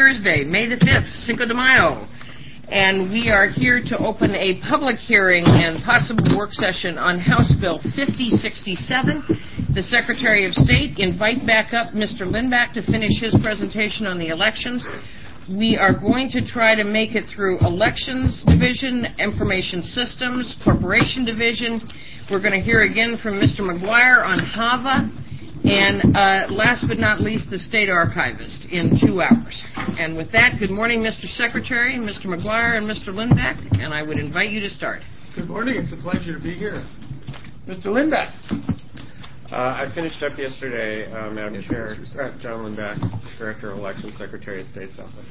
Thursday, May the 5th, Cinco de Mayo. And we are here to open a public hearing and possible work session on House Bill 5067. The Secretary of State invite back up Mr. Lindback to finish his presentation on the elections. We are going to try to make it through Elections Division, Information Systems, Corporation Division. We're going to hear again from Mr. McGuire on HAVA. And last but not least, the State Archivist in 2 hours. And with that, good morning, Mr. Secretary, Mr. McGuire, and Mr. Lindback, and I would invite you to start. Good morning. It's a pleasure to be here. Mr. Lindback. I finished up yesterday, Madam Chair, John Lindback, Director of Elections, Secretary of State's Office.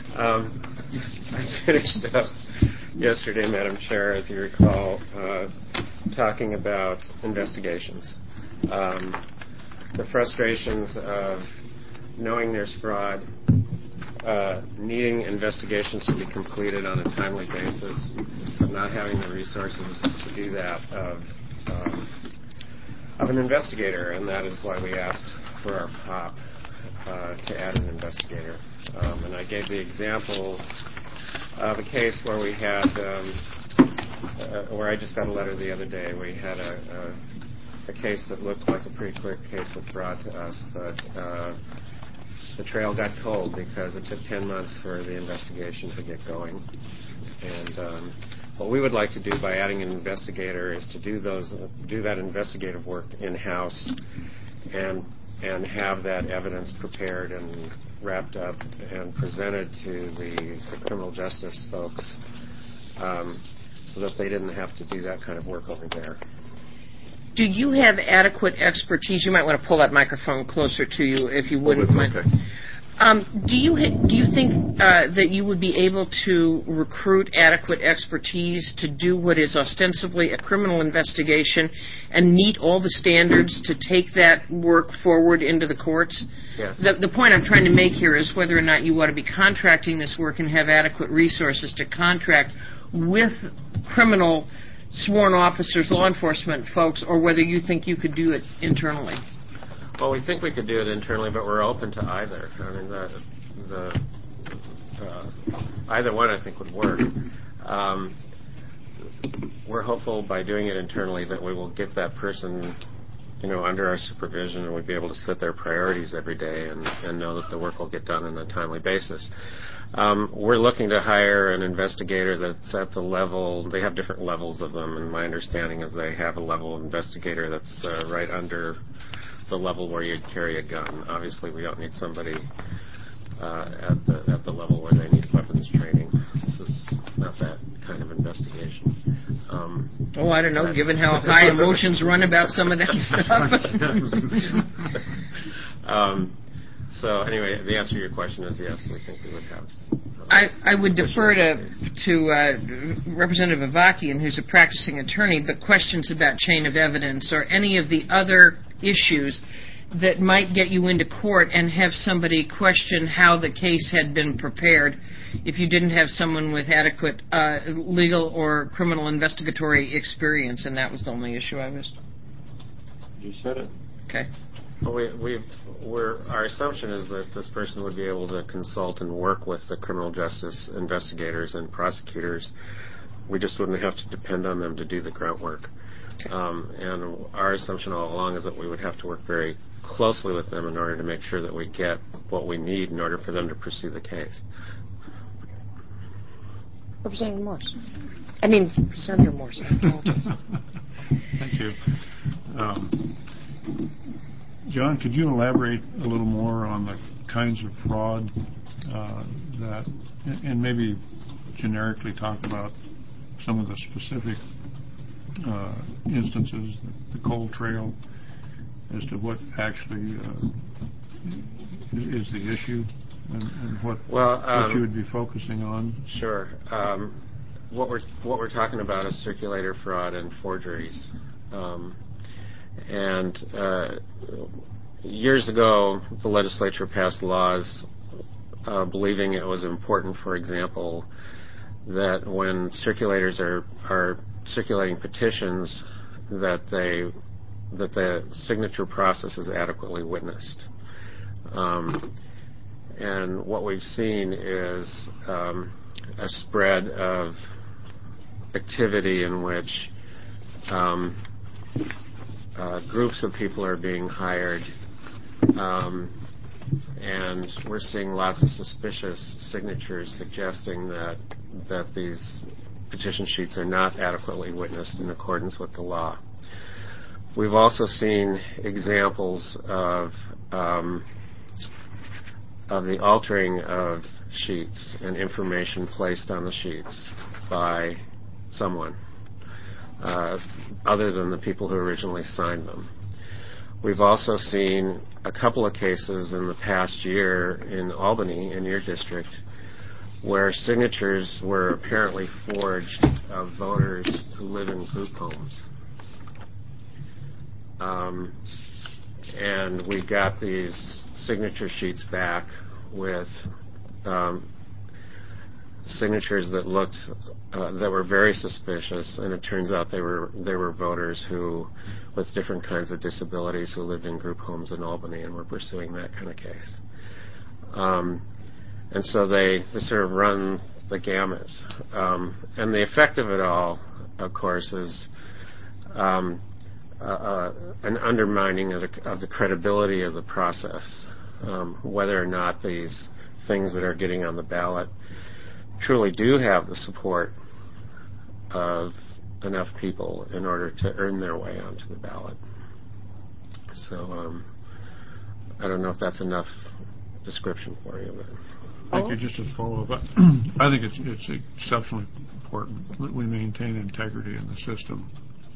I finished up yesterday, Madam Chair, as you recall, talking about investigations. The frustrations of knowing there's fraud, needing investigations to be completed on a timely basis, but not having the resources to do that of an investigator, and that is why we asked for our POP to add an investigator. And I gave the example of a case where we had, where I just got a letter the other day. We had a case that looked like a pretty clear case of fraud to us, but the trail got cold because it took 10 months for the investigation to get going. And what we would like to do by adding an investigator is to do that investigative work in-house and have that evidence prepared and wrapped up and presented to the criminal justice folks so that they didn't have to do that kind of work over there. Do you have adequate expertise? You might want to pull that microphone closer to you if you wouldn't mind. Okay. Do you think that you would be able to recruit adequate expertise to do what is ostensibly a criminal investigation and meet all the standards to take that work forward into the courts? Yes. The point I'm trying to make here is whether or not you ought to be contracting this work and have adequate resources to contract with criminal sworn officers, law enforcement folks, or whether you think you could do it internally. Well, we think we could do it internally, but we're open to either. I mean, either one I think would work. We're hopeful by doing it internally that we will get that person, under our supervision, and we'll be able to set their priorities every day and know that the work will get done on a timely basis. We're looking to hire an investigator that's at the level, they have different levels of them, and my understanding is they have a level of investigator that's right under the level where you'd carry a gun. Obviously, we don't need somebody at the level where they need weapons training. This is not that kind of investigation. I don't know, given how high emotions run about some of that stuff. So anyway, the answer to your question is yes, we think we would have. I would defer to Representative Avakian, who's a practicing attorney, but questions about chain of evidence or any of the other issues that might get you into court and have somebody question how the case had been prepared if you didn't have someone with adequate legal or criminal investigatory experience, and that was the only issue I missed. You said it. Okay. Well, our assumption is that this person would be able to consult and work with the criminal justice investigators and prosecutors. We just wouldn't have to depend on them to do the grunt work. And our assumption all along is that we would have to work very closely with them in order to make sure that we get what we need in order for them to pursue the case. Representative Morse. Senator Morse. I apologize. Thank you. John, could you elaborate a little more on the kinds of fraud that, and maybe generically talk about some of the specific instances, the cold trail, as to what actually is the issue and what you would be focusing on? Sure. What we're talking about is circulator fraud and forgeries. And years ago, the legislature passed laws believing it was important, for example, that when circulators are circulating petitions, that the signature process is adequately witnessed. And what we've seen is a spread of activity in which groups of people are being hired, and we're seeing lots of suspicious signatures suggesting that these petition sheets are not adequately witnessed in accordance with the law. We've also seen examples of the altering of sheets and information placed on the sheets by someone other than the people who originally signed them. We've also seen a couple of cases in the past year in Albany, in your district, where signatures were apparently forged of voters who live in group homes. And we got these signature sheets back with signatures that looked that were very suspicious, and it turns out they were voters who, with different kinds of disabilities, who lived in group homes in Albany, and were pursuing that kind of case. And so they sort of run the gamut. And the effect of it all, of course, is an undermining of the credibility of the process, whether or not these things that are getting on the ballot truly do have the support of enough people in order to earn their way onto the ballot. So I don't know if that's enough description for you. But Thank you. Just to follow up, I think it's exceptionally important that we maintain integrity in the system.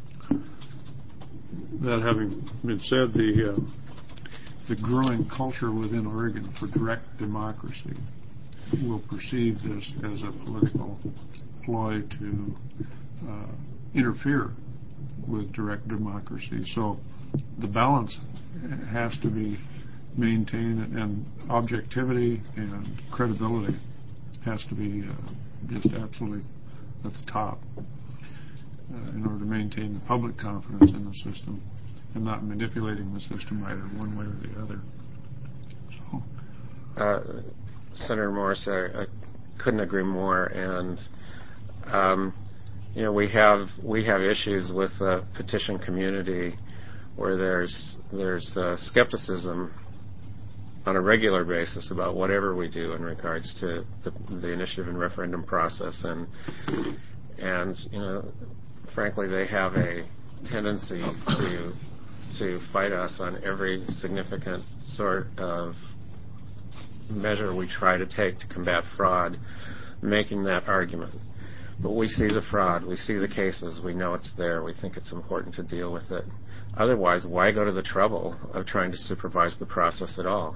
That having been said, the growing culture within Oregon for direct democracy will perceive this as a political ploy to interfere with direct democracy. So the balance has to be maintained, and objectivity and credibility has to be just absolutely at the top in order to maintain the public confidence in the system and not manipulating the system either one way or the other. So. Senator Morris, I couldn't agree more. And we have issues with the petition community where there's skepticism on a regular basis about whatever we do in regards to the initiative and referendum process, and frankly, they have a tendency to fight us on every significant sort of measure we try to take to combat fraud, making that argument. But we see the fraud, we see the cases, we know it's there, we think it's important to deal with it. Otherwise, why go to the trouble of trying to supervise the process at all?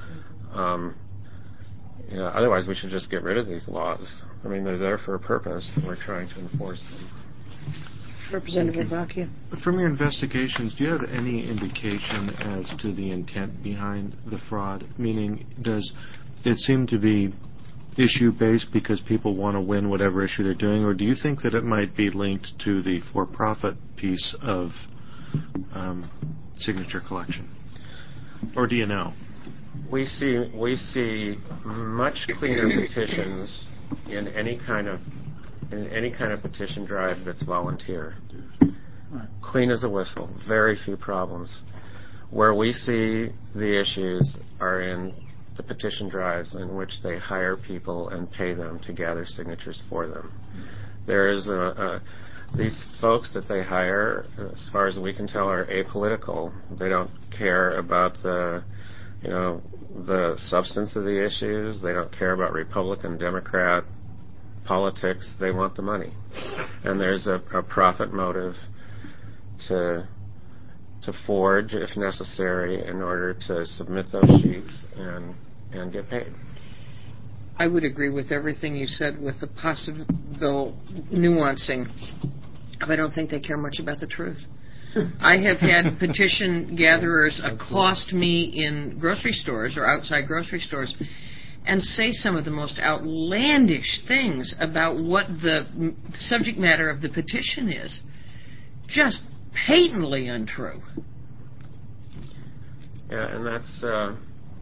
Otherwise, we should just get rid of these laws. I mean, they're there for a purpose, and we're trying to enforce them. Representative Vacchia. From your investigations, do you have any indication as to the intent behind the fraud? Meaning, does it seem to be issue-based because people want to win whatever issue they're doing, or do you think that it might be linked to the for-profit piece of signature collection? Or do you know? We see much cleaner petitions in any kind of petition drive that's volunteer. Clean as a whistle, very few problems. Where we see the issues are in the petition drives in which they hire people and pay them to gather signatures for them. There is these folks that they hire, as far as we can tell, are apolitical. They don't care about the substance of the issues. They don't care about Republican, Democrat politics. They want the money. And there's a profit motive to forge, if necessary, in order to submit those sheets and get paid. I would agree with everything you said, with the possible nuancing. But I don't think they care much about the truth. I have had petition gatherers accost me in grocery stores or outside grocery stores and say some of the most outlandish things about what the subject matter of the petition is. Just patently untrue. Yeah, and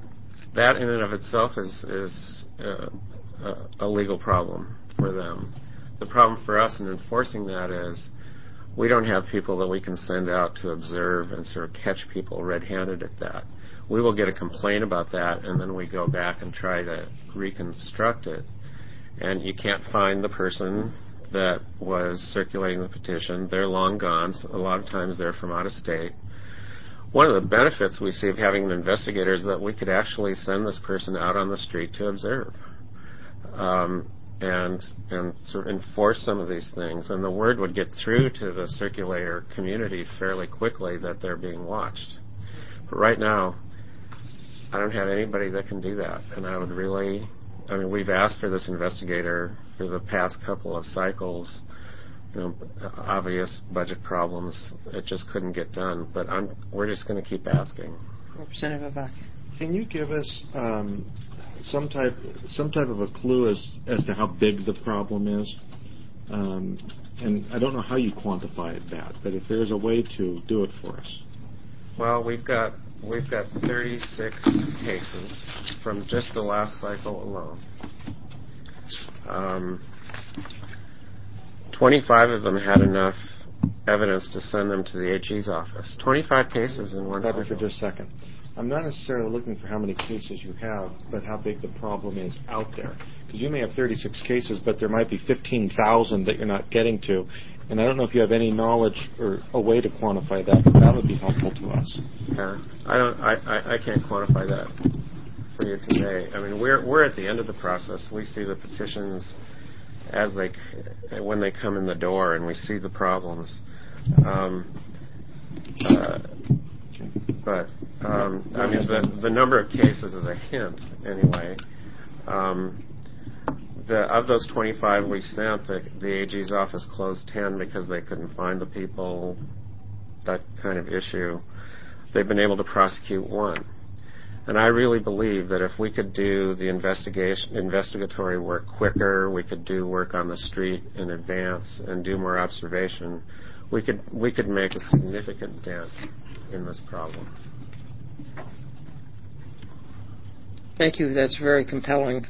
that in and of itself is a legal problem for them. The problem for us in enforcing that is we don't have people that we can send out to observe and sort of catch people red-handed at that. We will get a complaint about that, and then we go back and try to reconstruct it. And you can't find the person that was circulating the petition. They're long gone. So a lot of times they're from out of state. One of the benefits we see of having an investigator is that we could actually send this person out on the street to observe and sort of enforce some of these things. And the word would get through to the circulator community fairly quickly that they're being watched. But right now, I don't have anybody that can do that. And I would really, we've asked for this investigator for the past couple of cycles. Obvious budget problems. It just couldn't get done. But we're just going to keep asking. Representative Abak. Can you give us some type of a clue as to how big the problem is? And I don't know how you quantify that, but if there's a way to do it for us. Well, we've got 36 cases from just the last cycle alone. 25 of them had enough evidence to send them to the AG's office. 25 cases in one cycle. For just a second. I'm not necessarily looking for how many cases you have, but how big the problem is out there. Because you may have 36 cases, but there might be 15,000 that you're not getting to. And I don't know if you have any knowledge or a way to quantify that, but that would be helpful to us. Yeah, I can't quantify that for you today. We're at the end of the process. We see the petitions when they come in the door, and we see the problems. But the number of cases is a hint, anyway. Of those 25 we sent, the AG's office closed 10 because they couldn't find the people, that kind of issue. They've been able to prosecute 1. And I really believe that if we could do the investigatory work quicker, we could do work on the street in advance and do more observation, we could make a significant dent in this problem. Thank you. That's very compelling.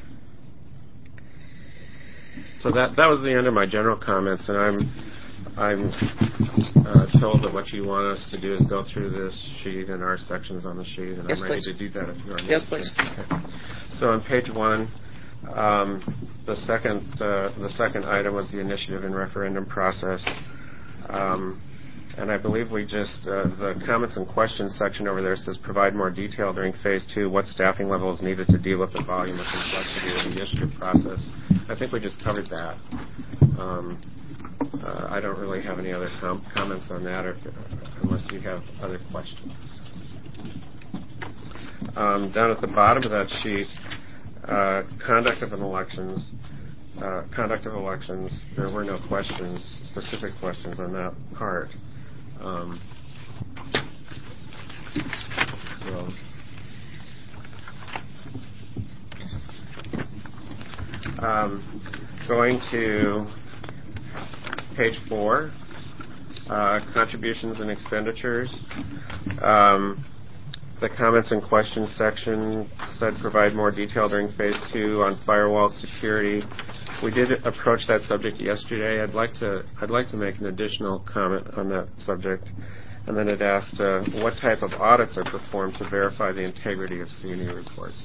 So that was the end of my general comments, and I'm told that what you want us to do is go through this sheet and our sections on the sheet, and yes, I'm ready please. to do that if you are. Yes, please. Okay. So on page 1, the second item was the initiative and referendum process. And I believe the comments and questions section over there says provide more detail during phase 2, what staffing level is needed to deal with the volume of complexity of the initiative process. I think we just covered that. I don't really have any other comments on that unless you have other questions. Down at the bottom of that sheet, conduct of elections, there were no specific questions on that part. Going to page 4, contributions and expenditures. The comments and questions section said provide more detail during phase 2 on firewall security. We did approach that subject yesterday. I'd like to make an additional comment on that subject. And then it asked what type of audits are performed to verify the integrity of C&E reports.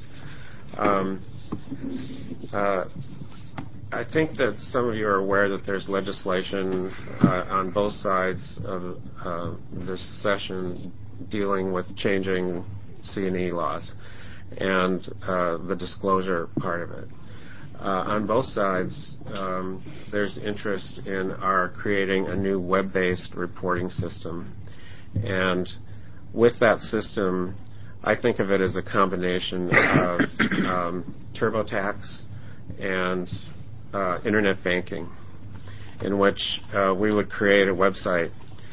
I think that some of you are aware that there's legislation on both sides of this session dealing with changing C&E laws and the disclosure part of it. On both sides, there's interest in our creating a new web-based reporting system. And with that system, I think of it as a combination of TurboTax and internet banking, in which we would create a website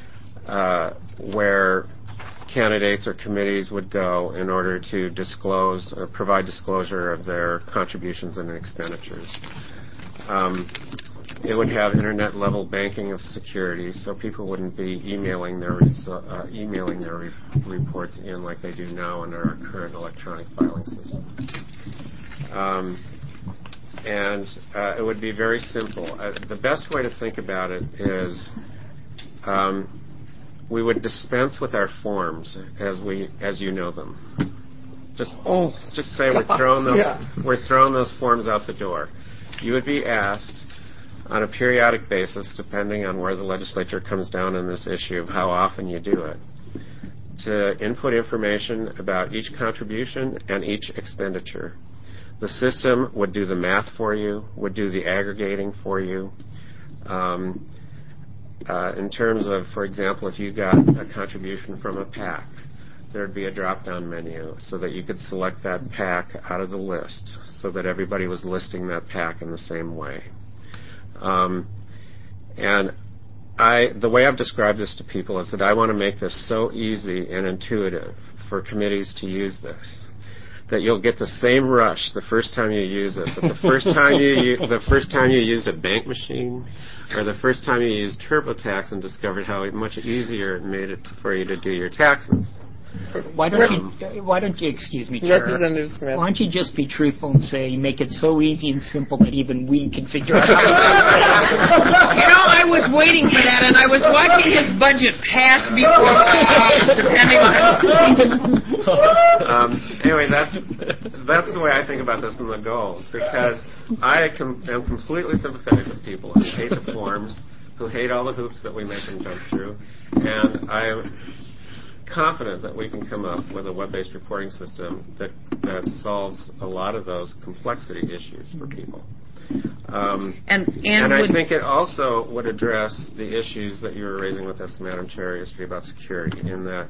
where candidates or committees would go in order to disclose or provide disclosure of their contributions and expenditures. It would have internet-level banking of security, so people wouldn't be emailing their reports in like they do now under our current electronic filing system. And it would be very simple. The best way to think about it is we would dispense with our forms as you know them. Just say we're throwing those forms out the door. You would be asked on a periodic basis, depending on where the legislature comes down on this issue of how often you do it, to input information about each contribution and each expenditure. The system would do the math for you, would do the aggregating for you. In terms of, for example, if you got a contribution from a PAC, there would be a drop-down menu so that you could select that PAC out of the list so that everybody was listing that PAC in the same way. And the way I've described this to people is that I want to make this so easy and intuitive for committees to use this that you'll get the same rush the first time you use it. But the first time you used a bank machine, or the first time you used TurboTax and discovered how much easier it made it for you to do your taxes. Why don't you, excuse me, Chair, Representative Smith. why don't you just be truthful and say, make it so easy and simple that even we can figure out how I was waiting for that, and I was watching his budget pass before my eyes, depending on... Anyway, that's the way I think about this in the goal, because I am completely sympathetic with people who hate the forms, who hate all the hoops that we make them jump through, and I'm confident that we can come up with a web-based reporting system that solves a lot of those complexity issues for people. And I think it also would address the issues that you were raising with us, Madam Chair, yesterday about security, in that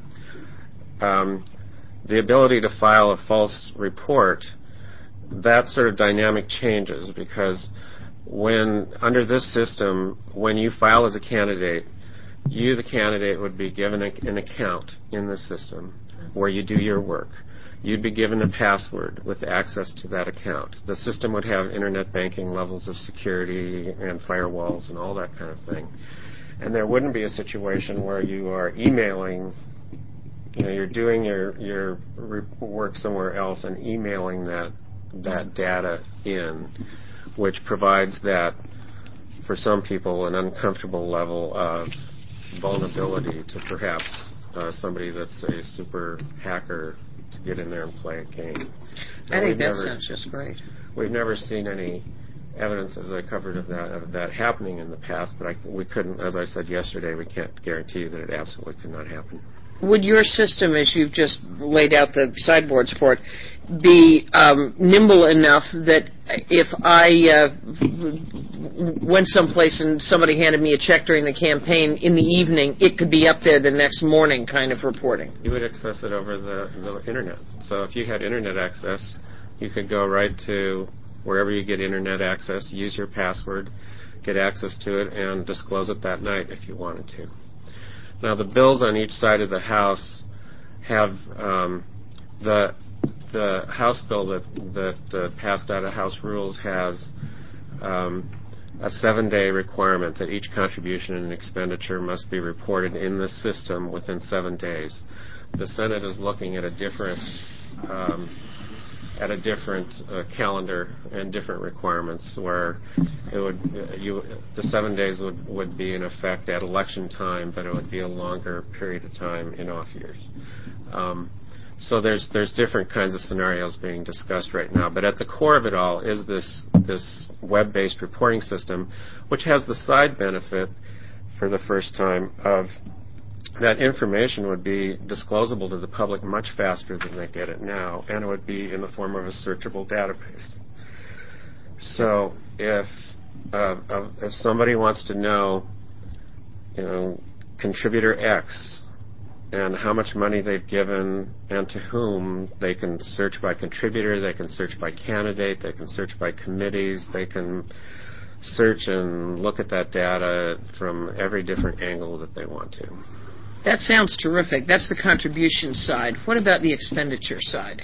the ability to file a false report, that sort of dynamic changes, because under this system, when you file as a candidate, you, the candidate, would be given an account in the system where you do your work. You'd be given a password with access to that account. The system would have internet banking levels of security and firewalls and all that kind of thing. And there wouldn't be a situation where you are emailing, you're doing your work somewhere else and emailing that data in, which provides that, for some people, an uncomfortable level of vulnerability to perhaps somebody that's a super hacker to get in there and play a game. I think that sounds just great. We've never seen any evidence, as I covered, of that happening in the past, but we couldn't, as I said yesterday, we can't guarantee that it absolutely could not happen. Would your system, as you've just laid out the sideboards for it, be nimble enough that if I went someplace and somebody handed me a check during the campaign in the evening, it could be up there the next morning kind of reporting? You would access it over the Internet. So if you had Internet access, you could go right to wherever you get Internet access, use your password, get access to it, and disclose it that night if you wanted to. Now, the bills on each side of the House have the House bill that passed out of House Rules has a 7-day requirement that each contribution and expenditure must be reported in the system within 7 days. The Senate is looking at a different calendar and different requirements, where the 7 days would be in effect at election time, but it would be a longer period of time in off years. So there's different kinds of scenarios being discussed right now, but at the core of it all is this web-based reporting system, which has the side benefit for the first time of that information would be disclosable to the public much faster than they get it now, and it would be in the form of a searchable database. So if somebody wants to know, contributor X and how much money they've given and to whom, they can search by contributor, they can search by candidate, they can search by committees, they can search and look at that data from every different angle that they want to. That sounds terrific. That's the contribution side. What about the expenditure side?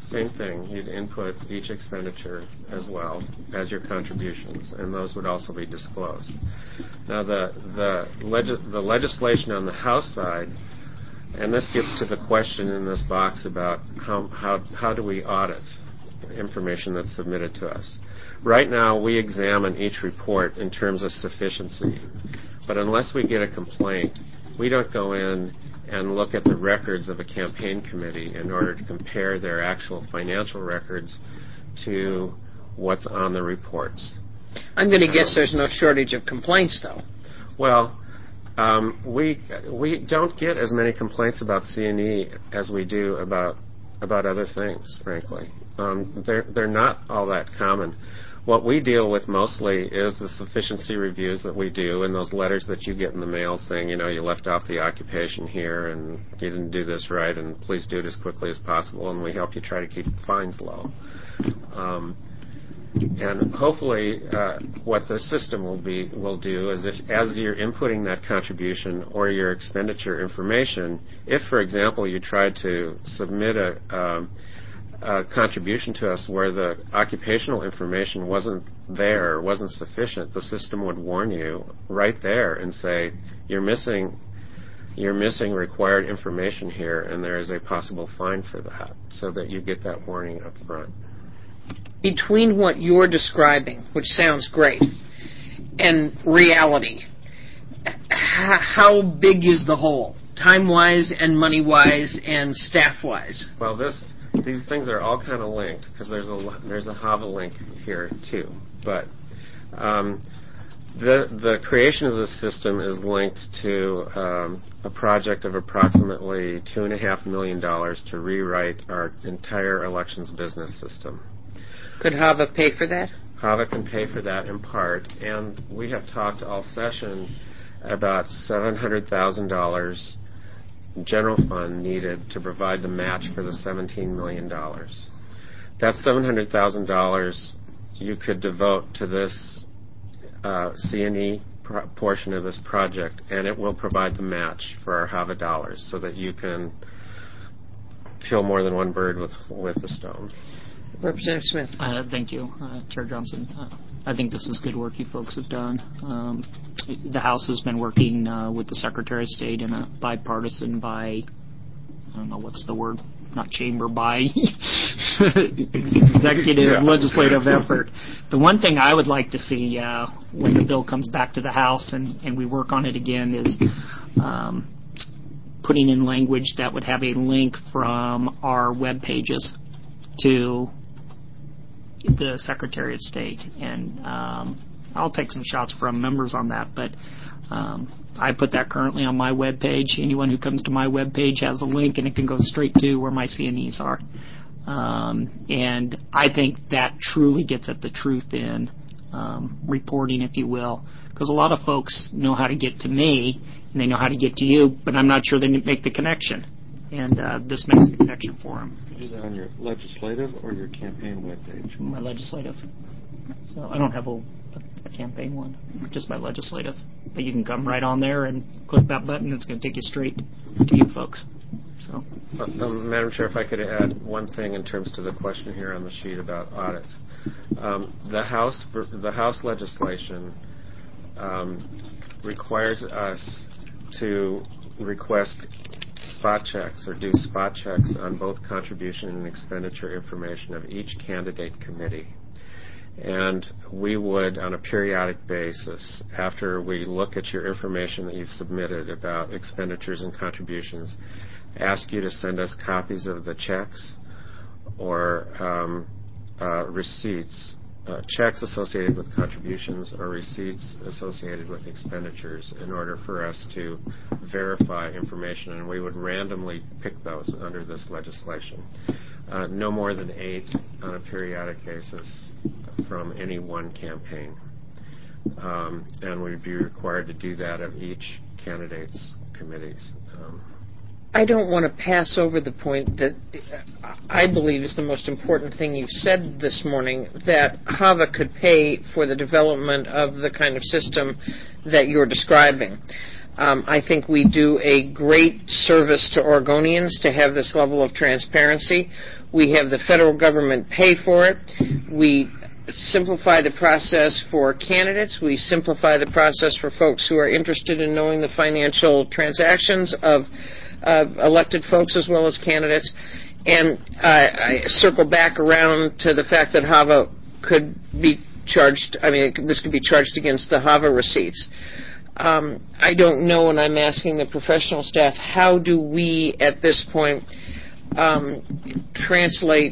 same thing. You'd input each expenditure as well as your contributions, and those would also be disclosed. Now, the legislation on the House side, and this gets to the question in this box about how do we audit information that's submitted to us. Right now, we examine each report in terms of sufficiency, but unless we get a complaint, we don't go in and look at the records of a campaign committee in order to compare their actual financial records to what's on the reports. I'm going to guess there's no shortage of complaints, though. Well, we don't get as many complaints about C&E as we do about other things, frankly. They're not all that common. What we deal with mostly is the sufficiency reviews that we do and those letters that you get in the mail saying, you left off the occupation here and you didn't do this right and please do it as quickly as possible, and we help you try to keep fines low. And hopefully what the system will do is as you're inputting that contribution or your expenditure information, if, for example, you tried to submit a contribution to us where the occupational information wasn't there, wasn't sufficient, the system would warn you right there and say, you're missing required information here, and there is a possible fine for that, so that you get that warning up front. Between what you're describing, which sounds great, and reality, how big is the hole, time-wise and money-wise and staff-wise? Well, these things are all kind of linked because there's a HAVA link here too. But the creation of the system is linked to a project of approximately $2.5 million to rewrite our entire elections business system. Could HAVA pay for that? HAVA can pay for that in part, and we have talked all session about $700,000 general fund needed to provide the match for the $17 million. That $700,000 you could devote to this C&E portion of this project, and it will provide the match for our HAVA dollars so that you can kill more than one bird with a stone. Representative Smith. Thank you, Chair Johnson. I think this is good work you folks have done. The House has been working with the Secretary of State in a bipartisan I don't know what's the word, not chamber, executive legislative effort. The one thing I would like to see when the bill comes back to the House and we work on it again is putting in language that would have a link from our web pages to the Secretary of State, and I'll take some shots from members on that, but I put that currently on my web page. Anyone who comes to my web page has a link, and it can go straight to where my C&Es are. And I think that truly gets at the truth in reporting, if you will, because a lot of folks know how to get to me, and they know how to get to you, but I'm not sure they make the connection. And this makes the connection for them. Is that on your legislative or your campaign webpage? My legislative. So I don't have a campaign one, just my legislative. But you can come right on there and click that button. It's going to take you straight to you folks. So, Madam Chair, if I could add one thing in terms to the question here on the sheet about audits. The House legislation requires us to request spot checks or do spot checks on both contribution and expenditure information of each candidate committee. And we would, on a periodic basis, after we look at your information that you've submitted about expenditures and contributions, ask you to send us copies of the checks or receipts, checks associated with contributions or receipts associated with expenditures in order for us to verify information, and we would randomly pick those under this legislation. No more than 8 on a periodic basis from any one campaign. And we'd be required to do that of each candidate's committees. I don't want to pass over the point that I believe is the most important thing you've said this morning, that HAVA could pay for the development of the kind of system that you're describing. I think we do a great service to Oregonians to have this level of transparency. We have the federal government pay for it. We simplify the process for candidates. We simplify the process for folks who are interested in knowing the financial transactions of elected folks as well as candidates. And I circle back around to the fact that HAVA could be charged, this could be charged against the HAVA receipts. I don't know, and I'm asking the professional staff, how do we at this point translate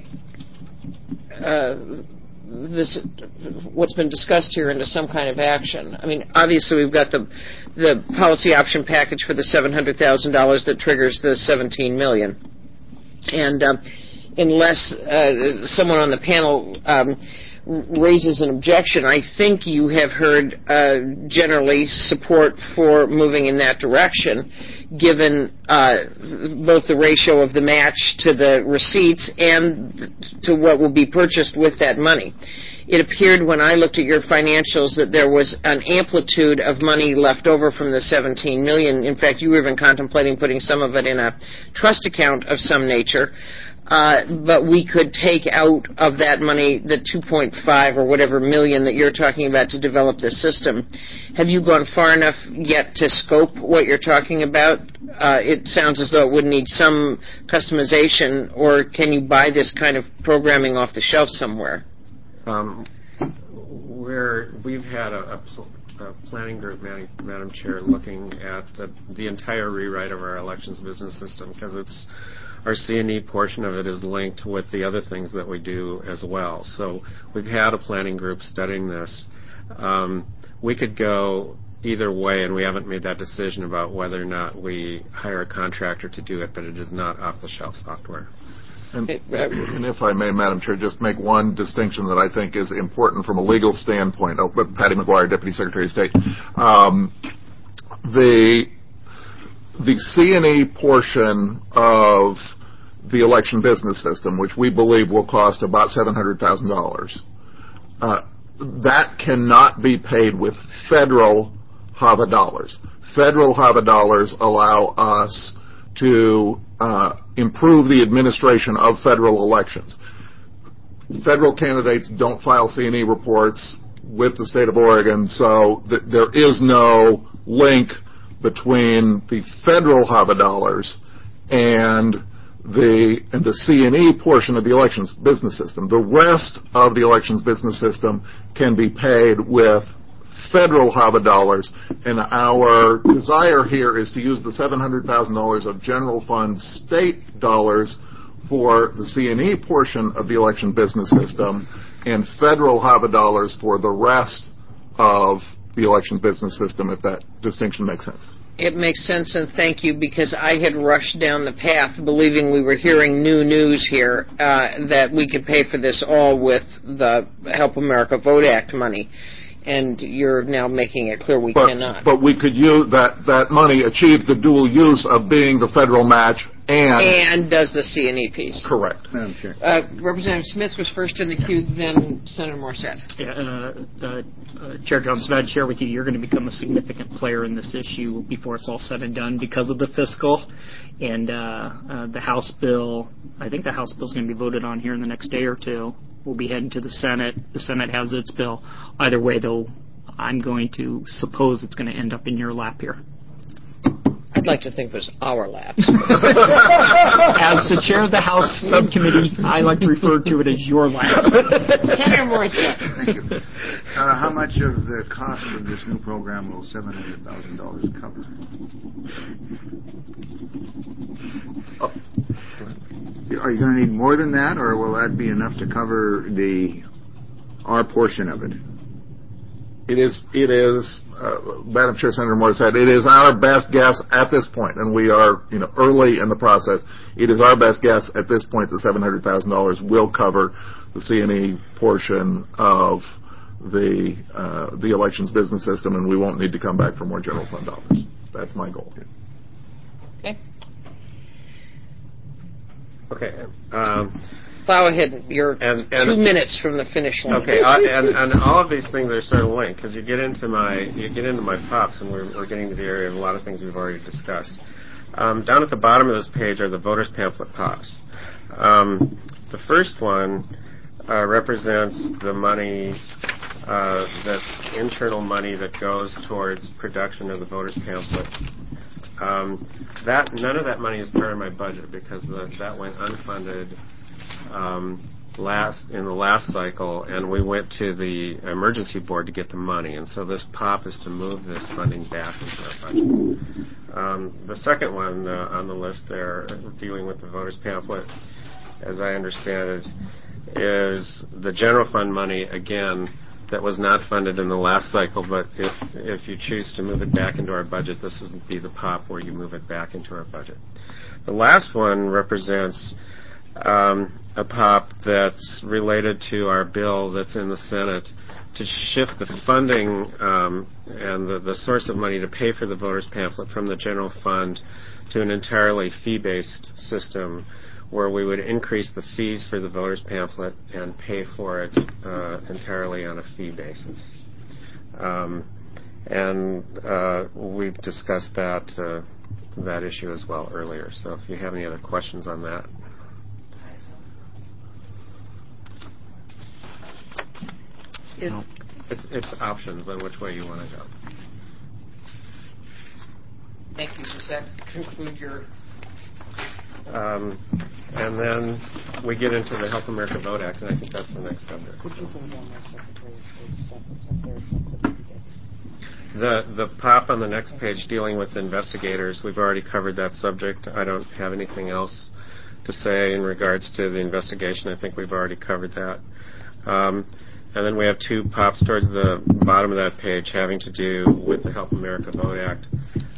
what's been discussed here into some kind of action? Obviously we've got the policy option package for the $700,000 that triggers the $17 million. And unless someone on the panel raises an objection, I think you have heard generally support for moving in that direction, given both the ratio of the match to the receipts and to what will be purchased with that money. It appeared when I looked at your financials that there was an amplitude of money left over from the $17 million. In fact, you were even contemplating putting some of it in a trust account of some nature. But we could take out of that money the 2.5 or whatever million that you're talking about to develop this system. Have you gone far enough yet to scope what you're talking about? It sounds as though it would need some customization, or can you buy this kind of programming off the shelf somewhere? We've had a planning group, Madam Chair, looking at the entire rewrite of our elections business system, because it's our C&E portion of it is linked with the other things that we do as well. So we've had a planning group studying this. We could go either way, and we haven't made that decision about whether or not we hire a contractor to do it, but it is not off-the-shelf software. And if I may, Madam Chair, just make one distinction that I think is important from a legal standpoint. Patty McGuire, Deputy Secretary of State. The C&E portion of the election business system, which we believe will cost about $700,000, that cannot be paid with federal HAVA dollars. Federal HAVA dollars allow us to improve the administration of federal elections. Federal candidates don't file C&E reports with the state of Oregon, so there is no link between the federal HAVA dollars and the C&E portion of the elections business system. The rest of the elections business system can be paid with federal HAVA dollars, and our desire here is to use the $700,000 of general fund state dollars for the C&E portion of the election business system and federal HAVA dollars for the rest of the election business system, if that distinction makes sense. It makes sense, and thank you, because I had rushed down the path believing we were hearing new news here, that we could pay for this all with the Help America Vote Act money. And you're now making it clear we cannot. But we could use that money, achieve the dual use of being the federal match and does the C&E piece. Correct. Madam Chair. Representative Smith was first in the queue, then Senator Morissette. Chair Johnson, I'd share with you, you're going to become a significant player in this issue before it's all said and done because of the fiscal. And the House bill, I think the House bill is going to be voted on here in the next day or two. We'll be heading to the Senate. The Senate has its bill. Either way, though, I'm going to suppose it's going to end up in your lap here. I'd like to think it was our lap. As the chair of the House subcommittee, I like to refer to it as your lap. Senator Morissette. Thank you. How much of the cost of this new program will $700,000 cover? Are you going to need more than that, or will that be enough to cover our portion of it? It is, Madam Chair, Senator Morissette, it is our best guess at this point, and we are, early in the process. It is our best guess at this point that $700,000 will cover the C&E portion of the elections business system, and we won't need to come back for more general fund dollars. That's my goal. Okay. Okay. Plow ahead. You're 2 minutes from the finish line. Okay, and all of these things are sort of linked because you get into my POPs, and we're getting to the area of a lot of things we've already discussed. Down at the bottom of this page are the voters pamphlet POPs. The The first one represents the money that's internal money that goes towards production of the voters pamphlet. None of that money is part of my budget because that went unfunded in the last cycle, and we went to the emergency board to get the money, and so this POP is to move this funding back into our budget. The second one on the list there, dealing with the voters pamphlet, as I understand it, is the general fund money, again, that was not funded in the last cycle, but if you choose to move it back into our budget, this would be the POP where you move it back into our budget. The last one represents a POP that's related to our bill that's in the Senate to shift the funding and the source of money to pay for the voters pamphlet from the general fund to an entirely fee-based system where we would increase the fees for the voters pamphlet and pay for it entirely on a fee basis. And we've discussed that issue as well earlier. So if you have any other questions on that. It's options on which way you want to go. Thank you. Does that conclude your... and then we get into the Help America Vote Act, and I think that's the next subject. Could you bring down that Secretary of State stuff that's up there so quickly? The POP on the next page dealing with investigators, we've already covered that subject. I don't have anything else to say in regards to the investigation. I think we've already covered that. And then we have two POPs towards the bottom of that page having to do with the Help America Vote Act.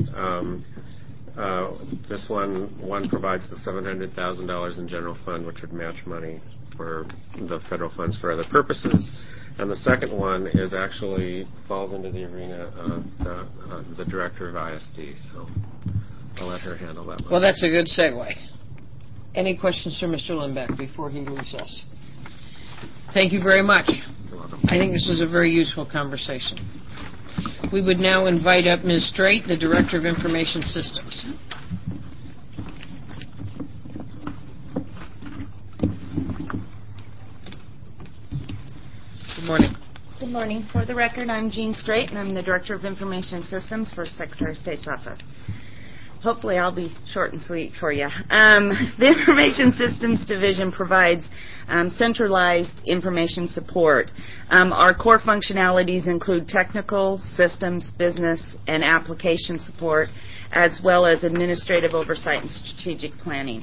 This one provides the $700,000 in general fund, which would match money for the federal funds for other purposes. And the second one is actually falls into the arena of the director of ISD. So I'll let her handle that one. Well, that's a good segue. Any questions for Mr. Lindbeck before he leaves us? Thank you very much. You're welcome. I think this was a very useful conversation. We would now invite up Ms. Straight, the Director of Information Systems. Good morning. Good morning. For the record, I'm Jean Straight, and I'm the Director of Information Systems for Secretary of State's office. Hopefully I'll be short and sweet for you. The Information Systems Division provides centralized information support. Our core functionalities include technical, systems, business, and application support, as well as administrative oversight and strategic planning.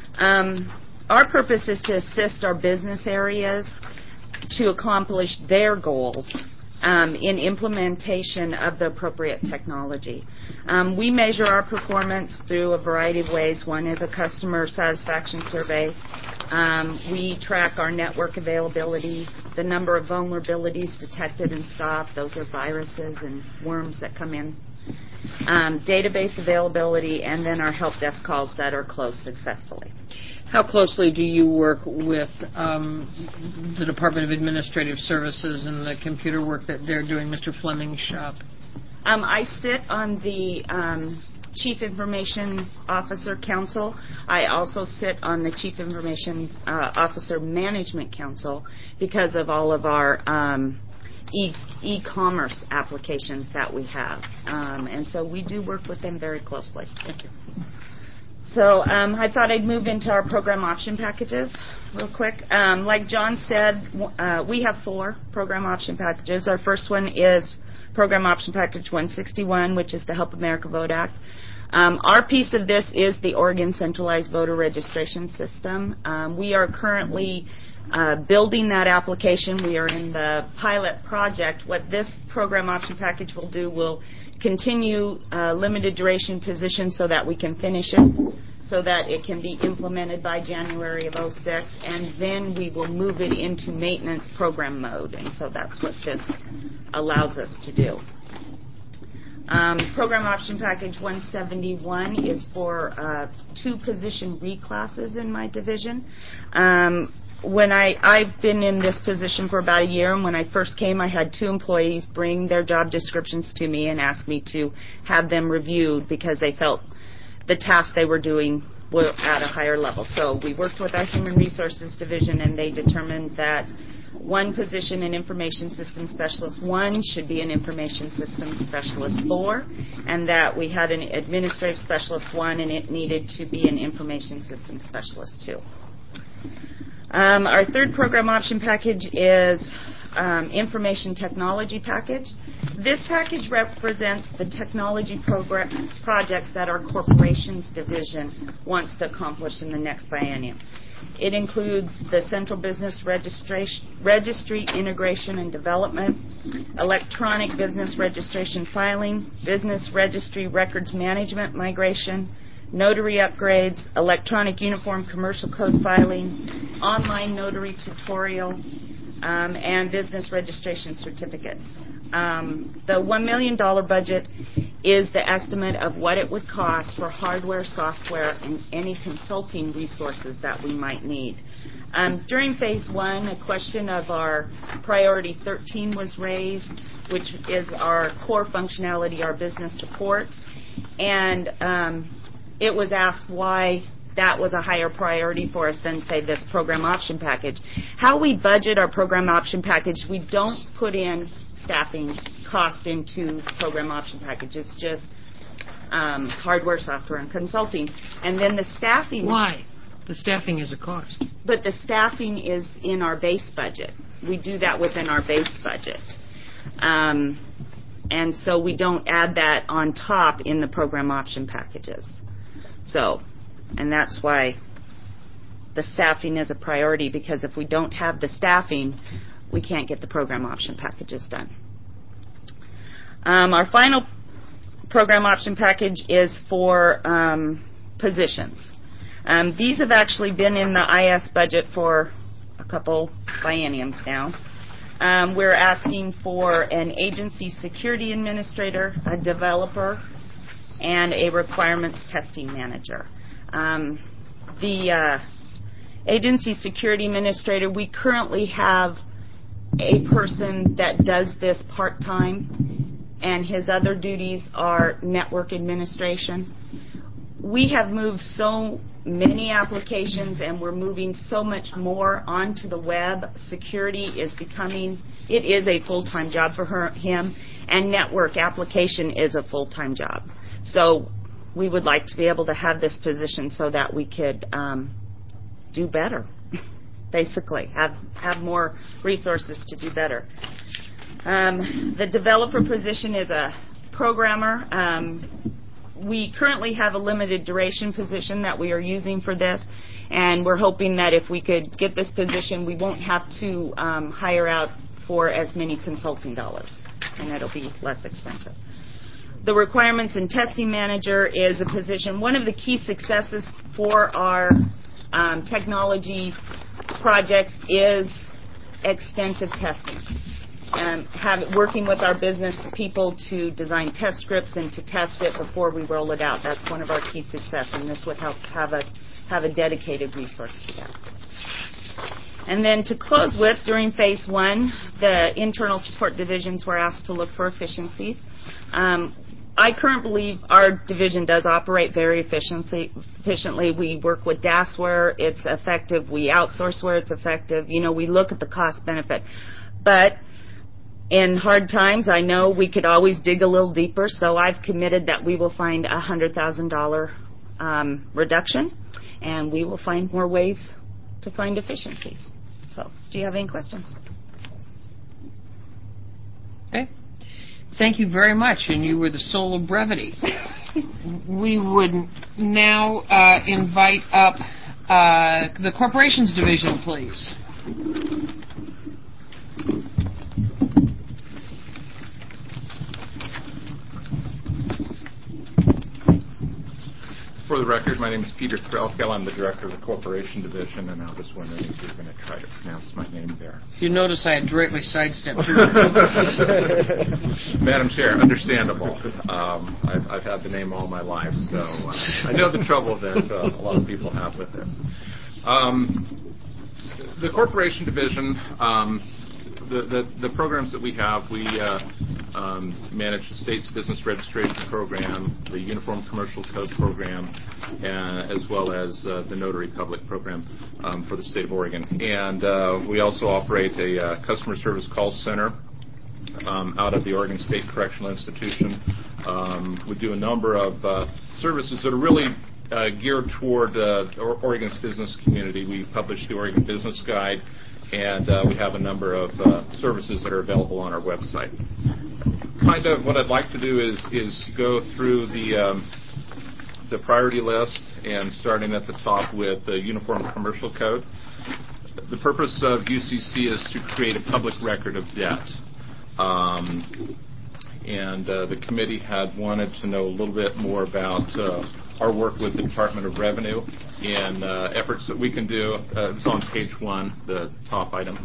Our purpose is to assist our business areas to accomplish their goals in implementation of the appropriate technology. We measure our performance through a variety of ways. One is a customer satisfaction survey. We track our network availability, the number of vulnerabilities detected and stopped. Those are viruses and worms that come in. Database availability, and then our help desk calls that are closed successfully. How closely do you work with the Department of Administrative Services and the computer work that they're doing, Mr. Fleming's shop? I sit on the Chief Information Officer Council. I also sit on the Chief Information Officer Management Council because of all of our e-commerce applications that we have. And so we do work with them very closely. Thank you. So I thought I'd move into our program option packages real quick. Like John said, we have 4 program option packages. Our first one is Program Option Package 161, which is the Help America Vote Act. Our piece of this is the Oregon Centralized Voter Registration System. We are currently building that application. We are in the pilot project. What this program option package will do will continue limited duration positions so that we can finish it, so that it can be implemented by January of 06, and then we will move it into maintenance program mode, and so that's what this allows us to do. Program option package 171 is for 2 position reclasses in my division. When I've been in this position for about a year, and when I first came, I had 2 employees bring their job descriptions to me and ask me to have them reviewed because they felt the task they were doing were at a higher level. So we worked with our Human Resources Division, and they determined that one position, an Information Systems Specialist 1, should be an Information Systems Specialist 4, and that we had an Administrative Specialist 1, and it needed to be an Information Systems Specialist 2. Our third program option package is Information Technology Package. This package represents the technology projects that our Corporations Division wants to accomplish in the next biennium. It includes the Central Business Registry Integration and Development, Electronic Business Registration Filing, Business Registry Records Management Migration, Notary Upgrades, Electronic Uniform Commercial Code Filing, Online Notary Tutorial, and Business Registration Certificates. The $1 million budget is the estimate of what it would cost for hardware, software, and any consulting resources that we might need. During Phase 1, a question of our Priority 13 was raised, which is our core functionality, our business support, and it was asked why that was a higher priority for us than, say, this program option package. How we budget our program option package, we don't put in staffing cost into program option package. It's just hardware, software, and consulting. And then the staffing... Why? The staffing is a cost. But the staffing is in our base budget. We do that within our base budget. And so we don't add that on top in the program option packages. So, and that's why the staffing is a priority, because if we don't have the staffing, we can't get the program option packages done. Our final program option package is for positions. These have actually been in the IS budget for a couple bienniums now. We're asking for an agency security administrator, a developer, and a requirements testing manager. The agency security administrator, we currently have a person that does this part-time, and his other duties are network administration. We have moved so many applications, and we're moving so much more onto the web. Security is becoming, it is a full-time job for him, and network application is a full-time job. So we would like to be able to have this position so that we could do better, basically, have more resources to do better. The developer position is a programmer. We currently have a limited duration position that we are using for this, and we're hoping that if we could get this position, we won't have to hire out for as many consulting dollars, and it'll be less expensive. The requirements and testing manager is a position. One of the key successes for our technology projects is extensive testing. Working with our business people to design test scripts and to test it before we roll it out. That's one of our key success, and this would help have a dedicated resource to that. And then to close with, during Phase 1, the internal support divisions were asked to look for efficiencies. I currently believe our division does operate very efficiently. We work with DAS where it's effective. We outsource where it's effective. You know, we look at the cost benefit. But in hard times, I know we could always dig a little deeper, so I've committed that we will find a $100,000 reduction, and we will find more ways to find efficiencies. So, do you have any questions? Okay. Thank you very much, and you were the soul of brevity. We would now invite up the Corporations Division, please. For the record, my name is Peter Threlkel. I'm the director of the Corporation Division, and I was wondering if you were going to try to pronounce my name there. You notice I adroitly sidestepped you. Madam Chair, understandable. I've had the name all my life, so I know the trouble that a lot of people have with it. The Corporation Division, the programs that we have, manage the state's business registration program, the Uniform Commercial Code program, as well as the Notary Public program for the state of Oregon. And we also operate a customer service call center out of the Oregon State Correctional Institution. We do a number of services that are really geared toward Oregon's business community. We publish the Oregon Business Guide, and we have a number of services that are available on our website. Kind of what I'd like to do is go through the priority list, and starting at the top with the Uniform Commercial Code. The purpose of UCC is to create a public record of debt. And the committee had wanted to know a little bit more about our work with the Department of Revenue and efforts that we can do. It's on page 1, the top item,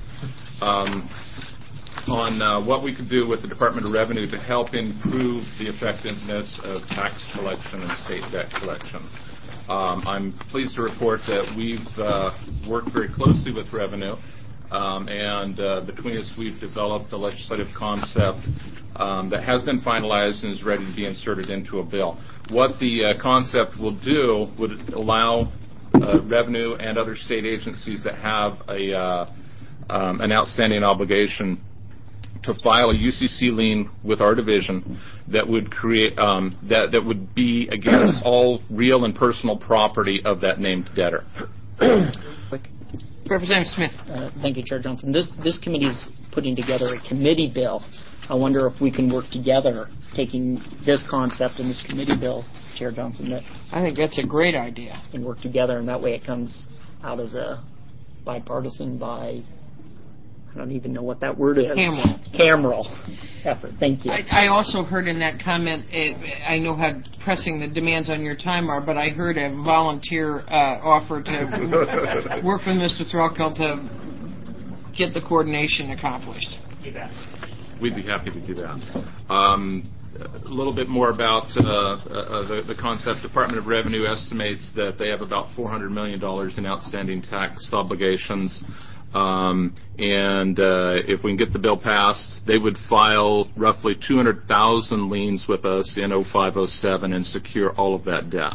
on what we could do with the Department of Revenue to help improve the effectiveness of tax collection and state debt collection. I'm pleased to report that we've worked very closely with Revenue, and between us we've developed a legislative concept that has been finalized and is ready to be inserted into a bill. What the concept will do would allow Revenue and other state agencies that have an outstanding obligation to file a UCC lien with our division that would create that would be against all real and personal property of that named debtor. Representative Smith. Thank you, Chair Johnson. This committee is putting together a committee bill. I wonder if we can work together, taking this concept and this committee bill, Chair Johnson. That I think that's a great idea. And work together, and that way it comes out as a bipartisan I don't even know what that word is. Cameral effort. Thank you. I also heard in that comment, I know how pressing the demands on your time are, but I heard a volunteer offer to work with Mr. Threlkeld to get the coordination accomplished. We'd be happy to do that. A little bit more about the concept. Department of Revenue estimates that they have about $400 million in outstanding tax obligations. And if we can get the bill passed, they would file roughly 200,000 liens with us in 05-07 and secure all of that debt.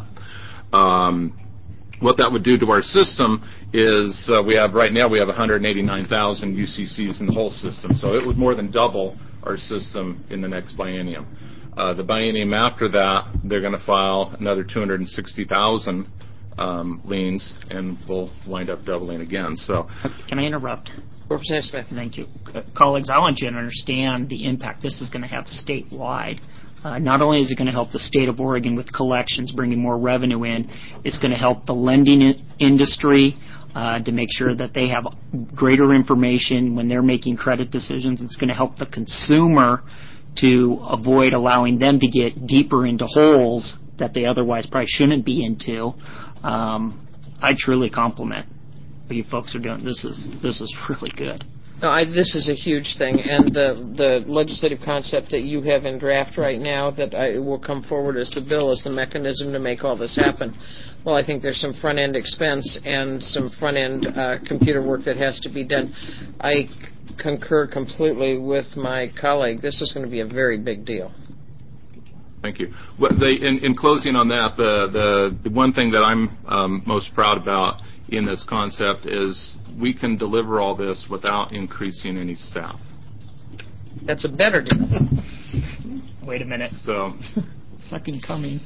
What that would do to our system is right now we have 189,000 UCCs in the whole system, so it would more than double our system in the next biennium. The biennium after that, they're going to file another 260,000 liens, and we'll wind up doubling again. So, can I interrupt? Representative Smith. Thank you. Colleagues, I want you to understand the impact this is going to have statewide. Not only is it going to help the state of Oregon with collections, bringing more revenue in, it's going to help the lending industry to make sure that they have greater information when they're making credit decisions. It's going to help the consumer to avoid allowing them to get deeper into holes that they otherwise probably shouldn't be into. I truly compliment what you folks are doing. This is really good. No, this is a huge thing, and the legislative concept that you have in draft right now that will come forward as the bill is the mechanism to make all this happen. Well, I think there's some front-end expense and some front-end computer work that has to be done. I concur completely with my colleague. This is going to be a very big deal. Thank you. In closing on that, the one thing that I'm most proud about in this concept is we can deliver all this without increasing any staff. That's a better deal. Wait a minute. So, second coming.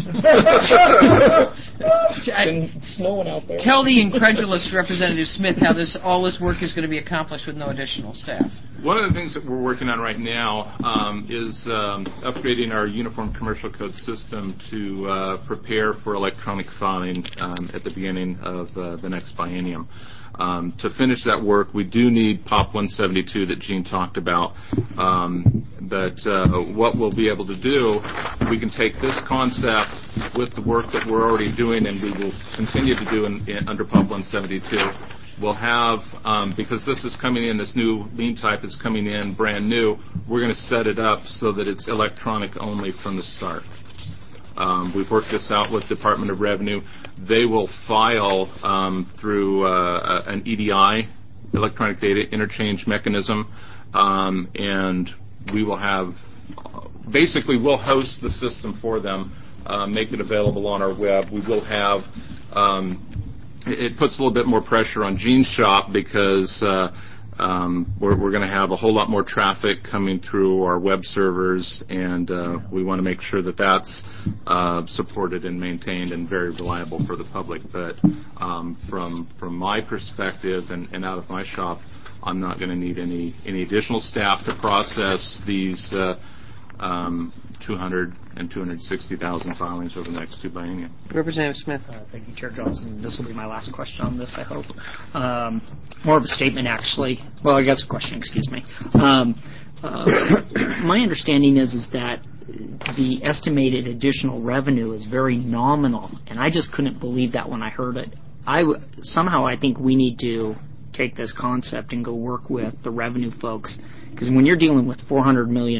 It's snowing out there. Tell the incredulous Representative Smith how all this work is going to be accomplished with no additional staff. One of the things that we're working on right now is upgrading our Uniform Commercial Code system to prepare for electronic filing at the beginning of the next biennium. To finish that work, we do need POP 172 that Gene talked about. But what we'll be able to do, we can take this concept with the work that we're already doing, and we will continue to do under POP 172. We'll have, because this is coming in, this new lien type is coming in brand new, we're going to set it up so that it's electronic only from the start. We've worked this out with Department of Revenue. They will file through an EDI, electronic data interchange mechanism, and we will have, basically we'll host the system for them, make it available on our web. We will have, it puts a little bit more pressure on Gene's shop because we're going to have a whole lot more traffic coming through our web servers, and we want to make sure that that's supported and maintained and very reliable for the public. But from my perspective and out of my shop, I'm not going to need any additional staff to process these 200 and 260,000 filings over the next two biennia. Representative Smith. Thank you, Chair Johnson. This will be my last question on this, I hope. More of a statement, actually. Well, I guess a question, excuse me. My understanding is that the estimated additional revenue is very nominal, and I just couldn't believe that when I heard it. Somehow I think we need to take this concept and go work with the revenue folks, because when you're dealing with $400 million,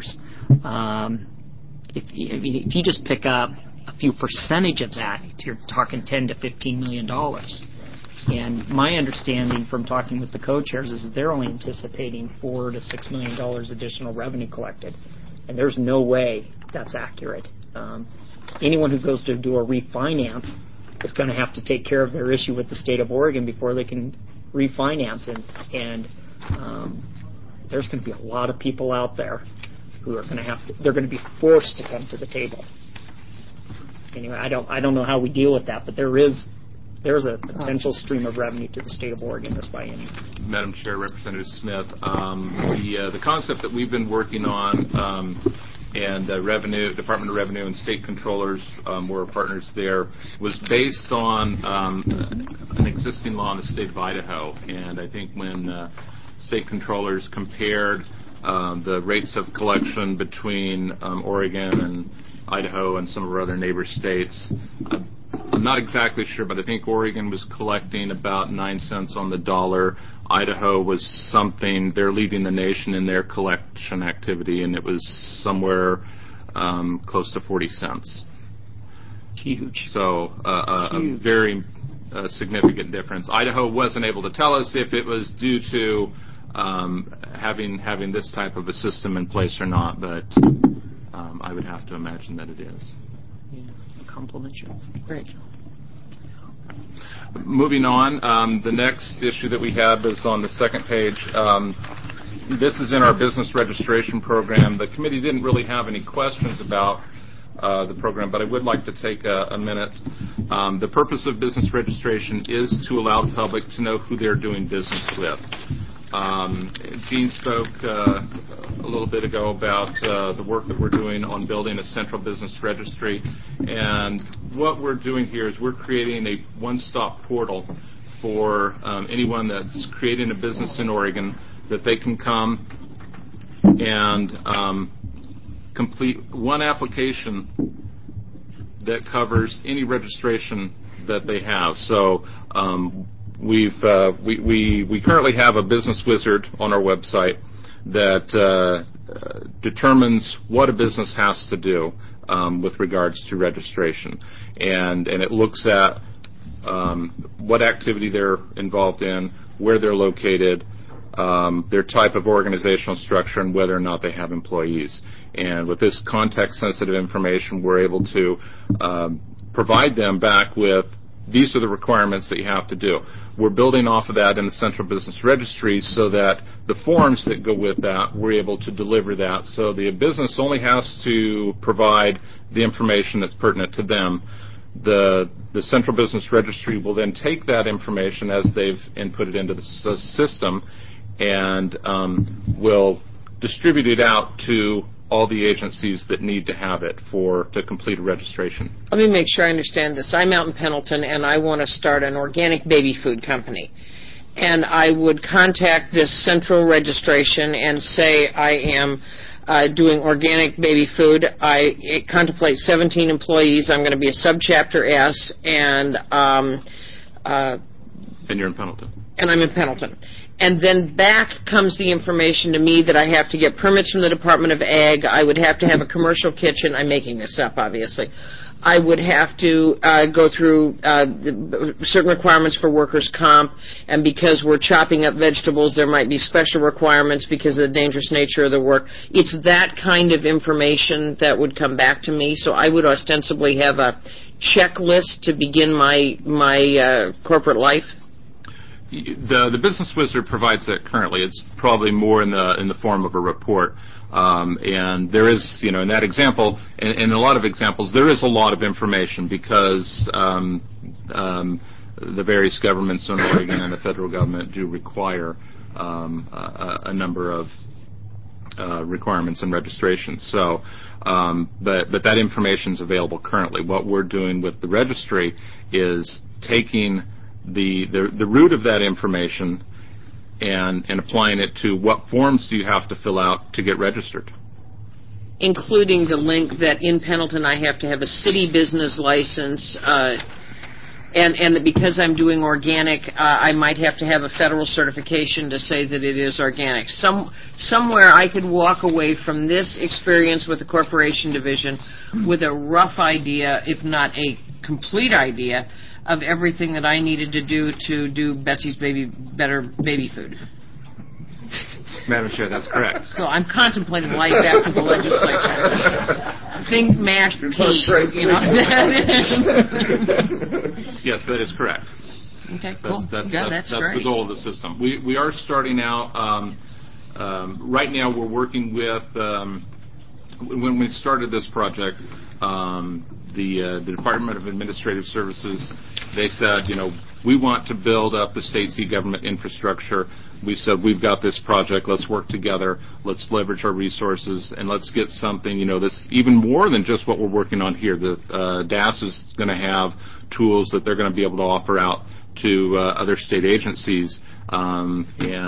if you just pick up a few percentage of that, you're talking $10 to $15 million. And my understanding from talking with the co-chairs is that they're only anticipating $4 to $6 million additional revenue collected, and there's no way that's accurate. Anyone who goes to do a refinance is going to have to take care of their issue with the state of Oregon before they can refinance, and there's going to be a lot of people out there who are going to they're going to be forced to come to the table. Anyway, I don't know how we deal with that, but there's a potential stream of revenue to the state of Oregon this biennium. Madam Chair, Representative Smith, the concept that we've been working on, and Department of Revenue and state controllers were partners there, was based on an existing law in the state of Idaho. And I think when state controllers compared the rates of collection between Oregon and Idaho and some of our other neighbor states, I'm not exactly sure, but I think Oregon was collecting about 9 cents on the dollar. Idaho was something, they're leading the nation in their collection activity, and it was somewhere close to 40 cents. Huge. So a very significant difference. Idaho wasn't able to tell us if it was due to having this type of a system in place or not, but I would have to imagine that it is. Yeah, compliment you. Great. Moving on, the next issue that we have is on the second page. This is in our business registration program. The committee didn't really have any questions about the program, but I would like to take a minute. The purpose of business registration is to allow the public to know who they're doing business with. Gene spoke a little bit ago about the work that we're doing on building a central business registry, and what we're doing here is we're creating a one-stop portal for anyone that's creating a business in Oregon, that they can come and complete one application that covers any registration that they have. So we currently have a business wizard on our website that determines what a business has to do with regards to registration, and it looks at what activity they're involved in, where they're located, their type of organizational structure, and whether or not they have employees. And with this context-sensitive information, we're able to provide them back with, these are the requirements that you have to do. We're building off of that in the Central Business Registry so that the forms that go with that, we're able to deliver that. So the business only has to provide the information that's pertinent to them. The Central Business Registry will then take that information as they've inputted into the system and will distribute it out to all the agencies that need to have it to complete a registration. Let me make sure I understand this. I'm out in Pendleton, and I want to start an organic baby food company. And I would contact this central registration and say I am doing organic baby food. It contemplates 17 employees. I'm going to be a subchapter S, and you're in Pendleton. And I'm in Pendleton. And then back comes the information to me that I have to get permits from the Department of Ag. I would have to have a commercial kitchen. I'm making this up, obviously. I would have to go through certain requirements for workers' comp, and because we're chopping up vegetables, there might be special requirements because of the dangerous nature of the work. It's that kind of information that would come back to me, so I would ostensibly have a checklist to begin my corporate life. The Business Wizard provides that currently. It's probably more in the form of a report. And there is, in that example, and in a lot of examples, there is a lot of information because the various governments in Oregon and the federal government do require a number of requirements and registrations. So, but that information is available currently. What we're doing with the registry is taking the root of that information and applying it to what forms do you have to fill out to get registered. Including the link that in Pendleton I have to have a city business license, and that because I'm doing organic, I might have to have a federal certification to say that it is organic. Somewhere I could walk away from this experience with the corporation division with a rough idea, if not a complete idea, of everything that I needed to do Betsy's Better Baby Food. Madam Chair, that's correct. So I'm contemplating life after the legislature. Think mashed peas, Yes, that is correct. Okay, cool. That's great. the goal of the system. We are starting out. Right now, we're working with. When we started this project, the Department of Administrative Services, they said, we want to build up the state e-government infrastructure. We said, we've got this project, let's work together, let's leverage our resources, and let's get something, that's even more than just what we're working on here. The DAS is going to have tools that they're going to be able to offer out to other state agencies, and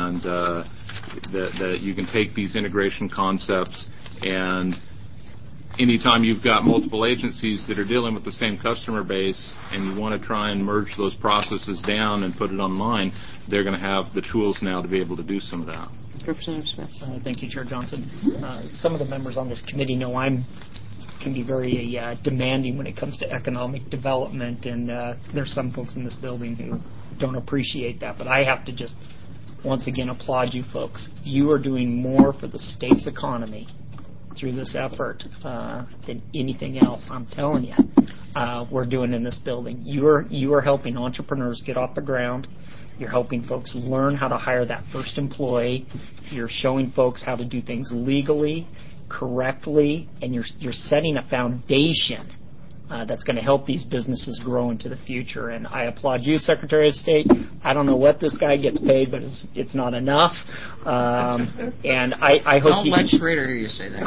that you can take these integration concepts, and anytime you've got multiple agencies that are dealing with the same customer base and you want to try and merge those processes down and put it online, they're going to have the tools now to be able to do some of that. Representative Smith. Thank you, Chair Johnson. Some of the members on this committee know can be very demanding when it comes to economic development, and there's some folks in this building who don't appreciate that. But I have to just once again applaud you folks. You are doing more for the state's economy through this effort than anything else. I'm telling you, we're doing in this building. You are helping entrepreneurs get off the ground. You're helping folks learn how to hire that first employee. You're showing folks how to do things legally, correctly, and you're setting a foundation that's going to help these businesses grow into the future. And I applaud you, Secretary of State. I don't know what this guy gets paid, but it's not enough. And I hope don't let Schrader hear you say that.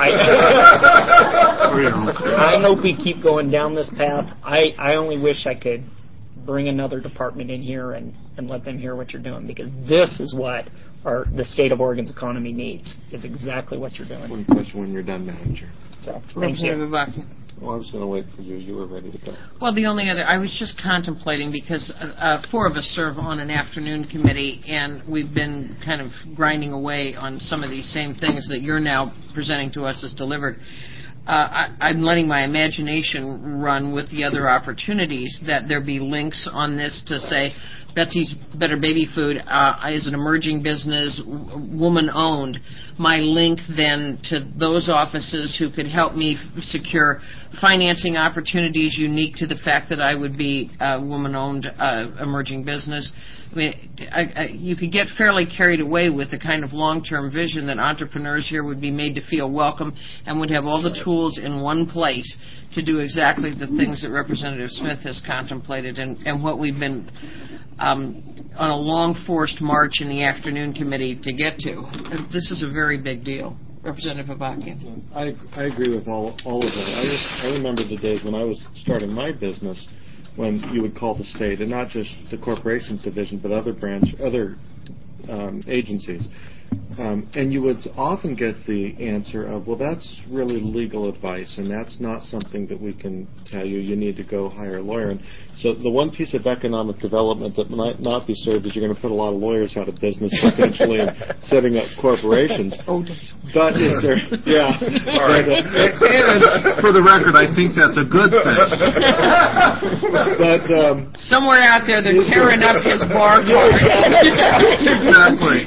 I hope we keep going down this path. I only wish I could bring another department in here and let them hear what you're doing, because this is what the state of Oregon's economy needs, is exactly what you're doing. One question when you're done, Madam Chair. So, thank you. Well, I was going to wait for you. You were ready to go. Well, the only other, I was just contemplating, because four of us serve on an afternoon committee, and we've been kind of grinding away on some of these same things that you're now presenting to us as delivered. I'm letting my imagination run with the other opportunities, that there be links on this to say, Betsy's Better Baby Food is an emerging business, woman-owned. My link then to those offices who could help me secure financing opportunities unique to the fact that I would be a woman-owned emerging business. I mean, you could get fairly carried away with the kind of long-term vision that entrepreneurs here would be made to feel welcome and would have all the tools in one place to do exactly the things that Representative Smith has contemplated and what we've been on a long forced march in the afternoon committee to get to. This is a very big deal. Representative Avakian. I agree with all of that. I remember the days when I was starting my business, when you would call the state, and not just the corporations division, but other agencies. And you would often get the answer of, well, that's really legal advice, and that's not something that we can tell you. You need to go hire a lawyer. And so the one piece of economic development that might not be served is you're going to put a lot of lawyers out of business potentially in setting up corporations. But is there, yeah. All right. And for the record, I think that's a good thing. But somewhere out there, they're tearing up his bar card. Exactly.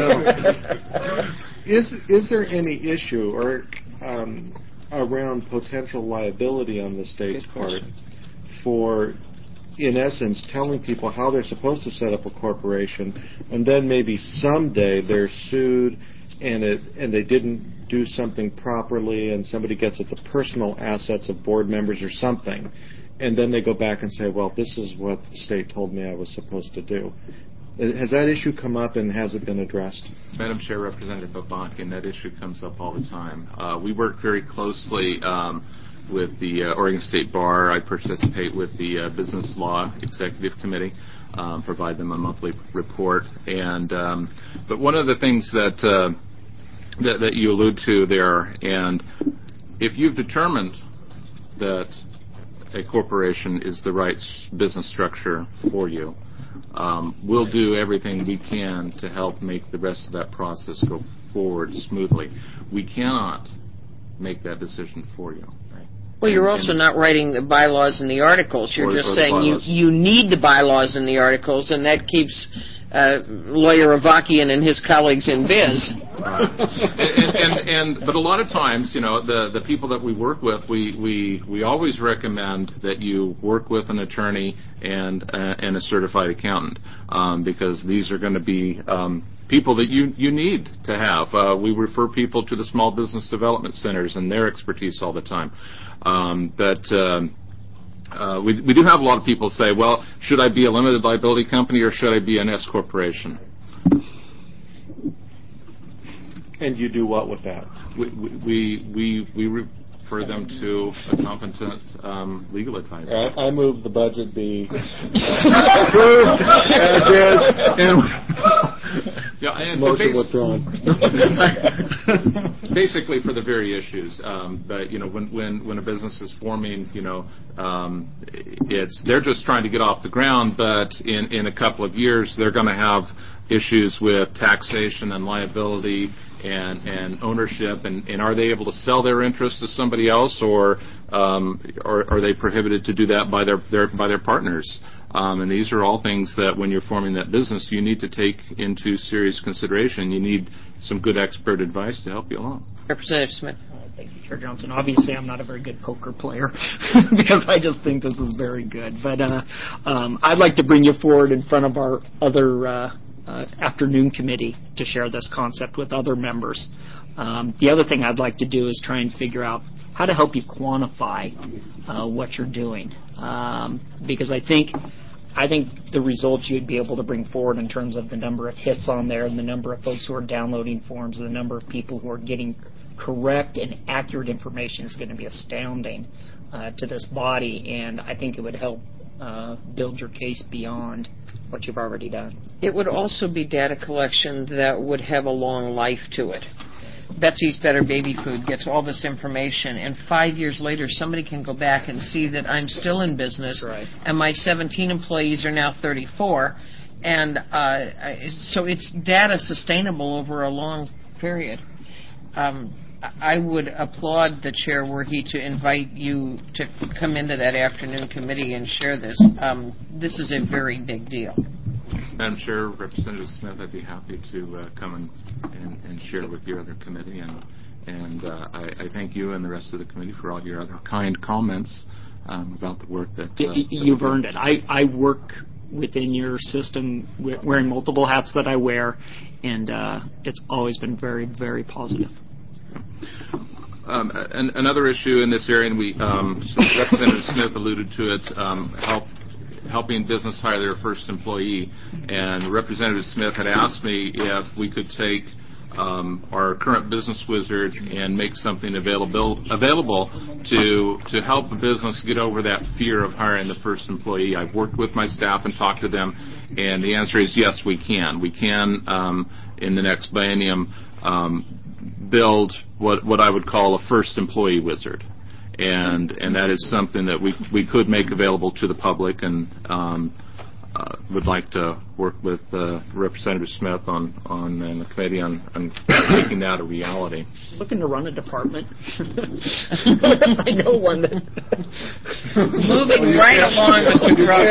Is there any issue or around potential liability on the state's part for, in essence, telling people how they're supposed to set up a corporation, and then maybe someday they're sued and they didn't do something properly, and somebody gets at the personal assets of board members or something, and then they go back and say, well, this is what the state told me I was supposed to do. Has that issue come up, and has it been addressed? Madam Chair, Representative Babonkin, that issue comes up all the time. We work very closely with the Oregon State Bar. I participate with the Business Law Executive Committee, provide them a monthly report. And but one of the things that you allude to there, and if you've determined that a corporation is the right business structure for you, we'll do everything we can to help make the rest of that process go forward smoothly. We cannot make that decision for you. Well, you're also not writing the bylaws and the articles. You're just saying you need the bylaws and the articles, and that keeps Lawyer Avakian and his colleagues in biz. But a lot of times, the people that we work with, we always recommend that you work with an attorney and a certified accountant, because these are going to be people that you need to have. We refer people to the small business development centers and their expertise all the time. We do have a lot of people say, well, should I be a limited liability company or should I be an S corporation? And you do what with that? We refer them to a competent legal advisor. I move the budget be approved as is. And motion withdrawn. Basically, for the very issues that when a business is forming, they're just trying to get off the ground, but in a couple of years they're going to have issues with taxation and liability and ownership, and are they able to sell their interest to somebody else, or are they prohibited to do that by their partners? And these are all things that when you're forming that business, you need to take into serious consideration. You need some good expert advice to help you along. Representative Smith. Thank you, Chair Johnson. Obviously, I'm not a very good poker player because I just think this is very good. But I'd like to bring you forward in front of our other afternoon committee to share this concept with other members. The other thing I'd like to do is try and figure out how to help you quantify what you're doing, because I think the results you'd be able to bring forward in terms of the number of hits on there and the number of folks who are downloading forms and the number of people who are getting correct and accurate information is going to be astounding to this body, and I think it would help build your case beyond what you've already done. It would also be data collection that would have a long life to it. Betsy's Better Baby Food gets all this information, and 5 years later somebody can go back and see that I'm still in business, right, and my 17 employees are now 34, and so it's data sustainable over a long period. I would applaud the chair were he to invite you to come into that afternoon committee and share this. This is a very big deal. Madam Chair, Representative Smith, I'd be happy to come and share with your other committee, and I thank you and the rest of the committee for all your other kind comments about the work that you've earned it. I work within your system wearing multiple hats that I wear, and it's always been very, very positive. Another issue in this area, and Representative Smith alluded to it, helping business hire their first employee. And Representative Smith had asked me if we could take our current business wizard and make something available to help a business get over that fear of hiring the first employee. I've worked with my staff and talked to them, and the answer is yes, we can. We can in the next biennium, build what I would call a first employee wizard. And that is something that we could make available to the public, and would like to work with Representative Smith on and the committee on making that a reality. Looking to run a department. I know one that. Moving right along, Mr.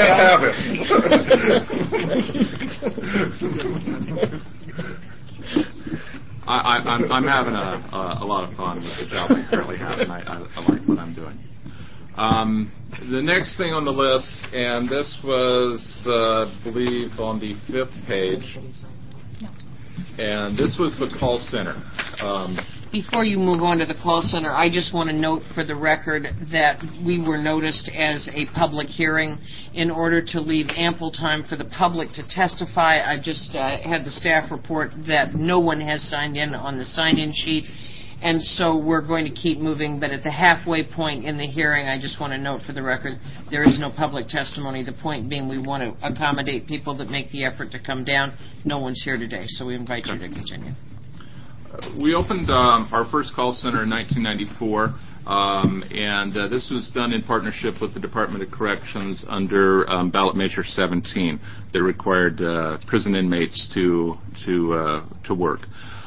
Drockel. I'm having a lot of fun with the job I currently have, and I like what I'm doing. The next thing on the list, and this was, I believe, on the 5th page, and this was the call center. Before you move on to the call center, I just want to note for the record that we were noticed as a public hearing in order to leave ample time for the public to testify. I just had the staff report that no one has signed in on the sign-in sheet, and so we're going to keep moving. But at the halfway point in the hearing, I just want to note for the record, there is no public testimony. The point being we want to accommodate people that make the effort to come down. No one's here today, so we invite you to continue. We opened our first call center in 1994, and this was done in partnership with the Department of Corrections under ballot measure 17 that required prison inmates to work.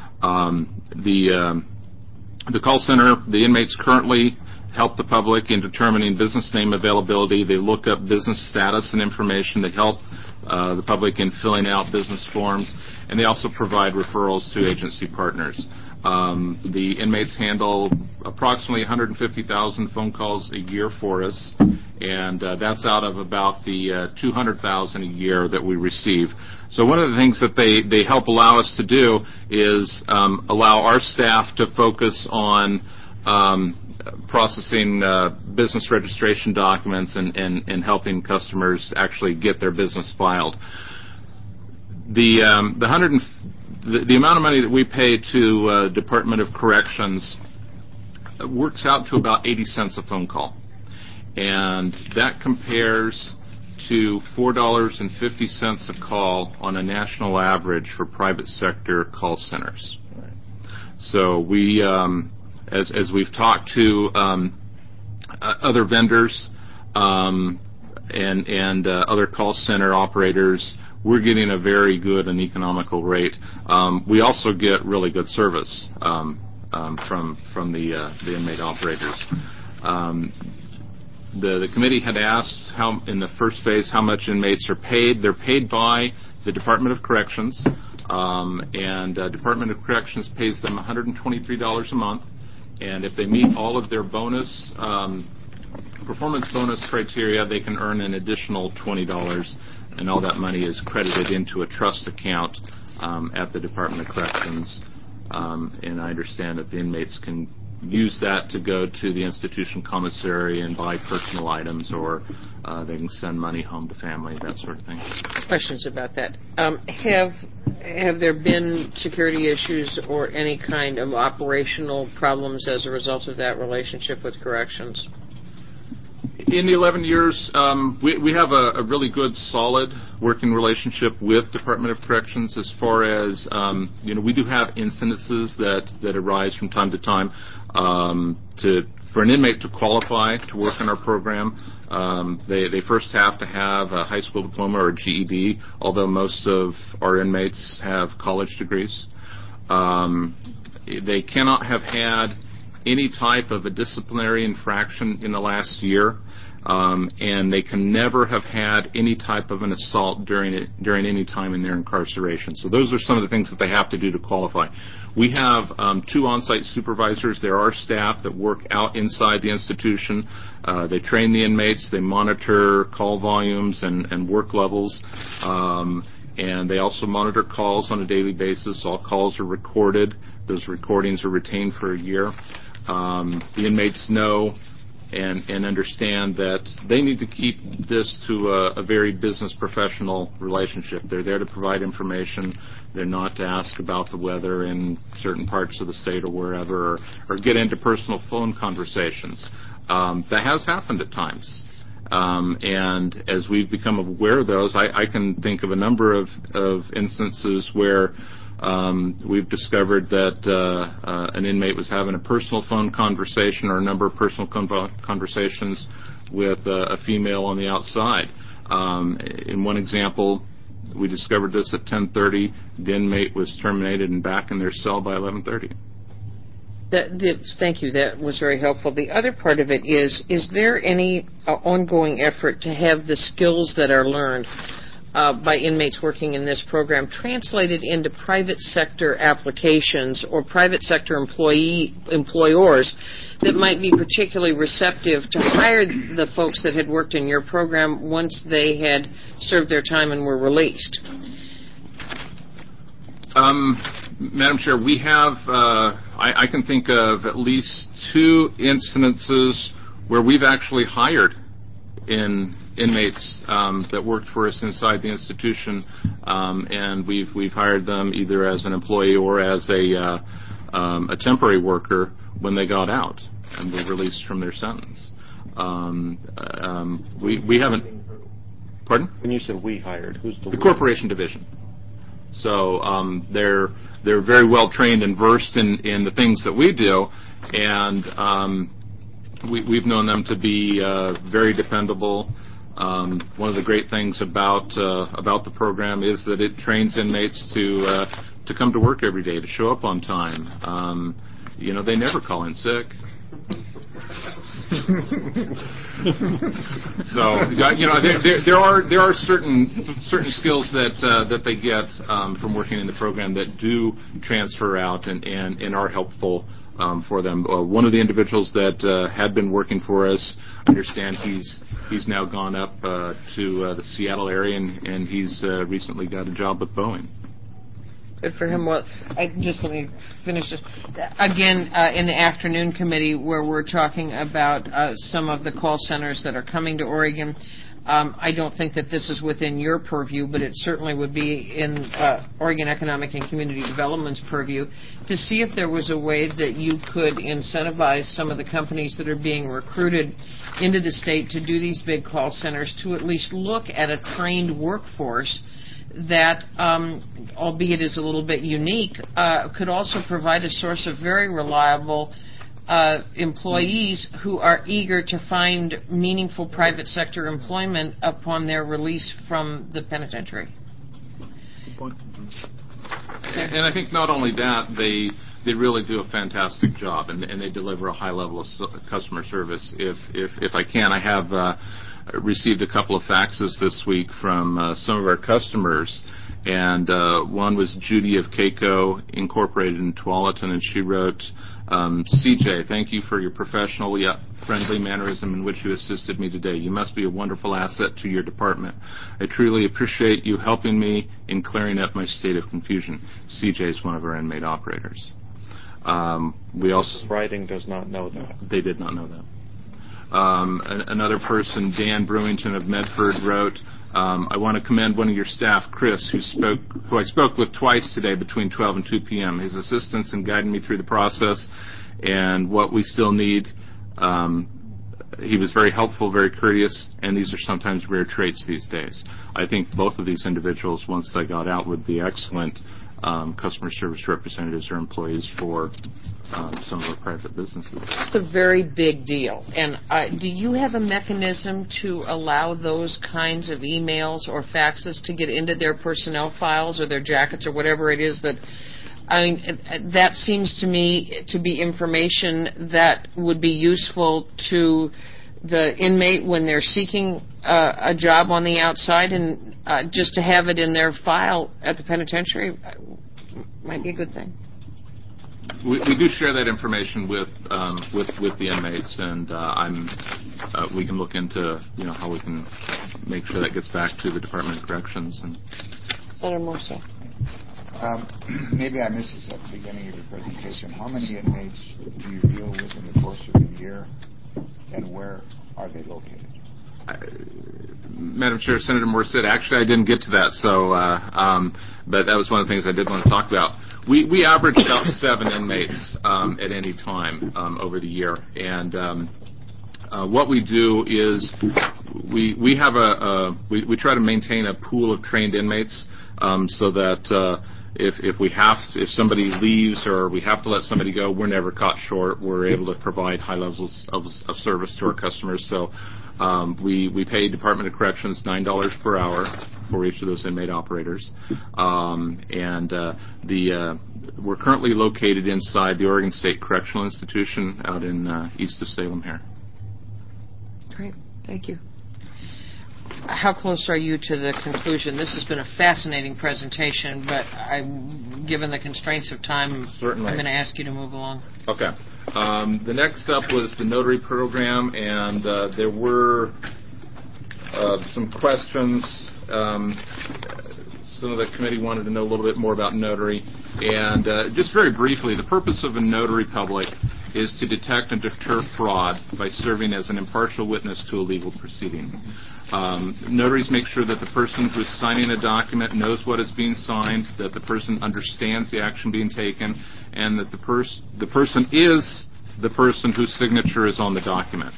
The call center, the inmates currently help the public in determining business name availability. They look up business status and information. They help the public in filling out business forms, and they also provide referrals to agency partners. The inmates handle approximately 150,000 phone calls a year for us, and that's out of about the 200,000 a year that we receive. So one of the things that they help allow us to do is allow our staff to focus on processing business registration documents and helping customers actually get their business filed. The amount of money that we pay to Department of Corrections works out to about 80 cents a phone call, and that compares to $4.50 a call on a national average for private sector call centers. So we, as we've talked to other vendors and other call center operators, we're getting a very good and economical rate. We also get really good service from the inmate operators. The committee had asked in the first phase how much inmates are paid. They're paid by the Department of Corrections, and Department of Corrections pays them $123 a month. And if they meet all of their performance bonus criteria, they can earn an additional $20, and all that money is credited into a trust account at the Department of Corrections. And I understand that the inmates can use that to go to the institution commissary and buy personal items, or they can send money home to family, that sort of thing. Questions about that. Have there been security issues or any kind of operational problems as a result of that relationship with corrections? In the 11 years, we have a really good, solid working relationship with Department of Corrections. As far as we do have incidences that arise from time to time. For an inmate to qualify to work in our program, they first have to have a high school diploma or a GED, although most of our inmates have college degrees. They cannot have had any type of a disciplinary infraction in the last year, and they can never have had any type of an assault during any time in their incarceration. So those are some of the things that they have to do to qualify. We have 2 on-site supervisors. There are staff that work out inside the institution. They train the inmates. They monitor call volumes and work levels. And they also monitor calls on a daily basis. All calls are recorded. Those recordings are retained for a year. The inmates know and understand that they need to keep this to a very business professional relationship. They're there to provide information. They're not to ask about the weather in certain parts of the state or wherever, or get into personal phone conversations. That has happened at times. And as we've become aware of those, I can think of a number of instances where We've discovered that an inmate was having a personal phone conversation or a number of personal conversations with a female on the outside. In one example, we discovered this at 10:30. The inmate was terminated and back in their cell by 11:30. Thank you. That was very helpful. The other part of it is there any ongoing effort to have the skills that are learned by inmates working in this program translated into private sector applications or private sector employers that might be particularly receptive to hire the folks that had worked in your program once they had served their time and were released? Madam Chair, we have, I can think of at least 2 incidences where we've actually hired inmates that worked for us inside the institution, and we've hired them either as an employee or as a temporary worker when they got out and were released from their sentence. We haven't. Pardon? When you said we hired, who's the Corporation Division. So they're very well trained and versed in the things that we do, and we've known them to be very dependable. One of the great things about the program is that it trains inmates to come to work every day, to show up on time. They never call in sick. So there are certain skills that they get from working in the program that do transfer out and are helpful for them. One of the individuals that had been working for us, I understand he's now gone up to the Seattle area and he's recently got a job with Boeing. Good for him. Well, let me finish this. Again, in the afternoon committee where we're talking about some of the call centers that are coming to Oregon, I don't think that this is within your purview, but it certainly would be in Oregon Economic and Community Development's purview to see if there was a way that you could incentivize some of the companies that are being recruited into the state to do these big call centers to at least look at a trained workforce that, albeit is a little bit unique, could also provide a source of very reliable employees who are eager to find meaningful private sector employment upon their release from the penitentiary. Good point. And I think not only that, they really do a fantastic job, and they deliver a high level of customer service. If I can, I have received a couple of faxes this week from some of our customers, and one was Judy of Keiko Incorporated in Tualatin, and she wrote, CJ, thank you for your professional yet friendly mannerism in which you assisted me today. You must be a wonderful asset to your department. I truly appreciate you helping me in clearing up my state of confusion. CJ is one of our inmate operators. We also writing does not know that. They did not know that. Another person, Dan Brewington of Medford, wrote, I want to commend one of your staff, Chris, who I spoke with twice today between 12 and 2 p.m. His assistance in guiding me through the process and what we still need. He was very helpful, very courteous, and these are sometimes rare traits these days. I think both of these individuals, once they got out, would be excellent customer service representatives or employees for some of our private businesses. It's a very big deal. And do you have a mechanism to allow those kinds of emails or faxes to get into their personnel files or their jackets or whatever it is that, that seems to me to be information that would be useful to the inmate when they're seeking a job on the outside, and just to have it in their file at the penitentiary might be a good thing. We do share that information with the inmates, and we can look into how we can make sure that gets back to the Department of Corrections. And Senator Morse. Maybe I missed this at the beginning of your presentation. How many inmates do you deal with in the course of the year, and where are they located? Madam Chair, Senator Morse said, actually I didn't get to that, so but that was one of the things I did want to talk about. We average about 7 inmates at any time over the year, and what we do is we have we try to maintain a pool of trained inmates so that if somebody leaves or we have to let somebody go, we're never caught short. We're able to provide high levels of service to our customers. So we pay Department of Corrections $9 per hour for each of those inmate operators, we're currently located inside the Oregon State Correctional Institution out in east of Salem here. Great, thank you. How close are you to the conclusion? This has been a fascinating presentation, but given the constraints of time, Certainly. I'm going to ask you to move along. Okay. The next up was the notary program, and there were some questions. Some of the committee wanted to know a little bit more about notary. And just very briefly, the purpose of a notary public is to detect and deter fraud by serving as an impartial witness to a legal proceeding. Notaries make sure that the person who is signing a document knows what is being signed, that the person understands the action being taken, and that the person is the person whose signature is on the document.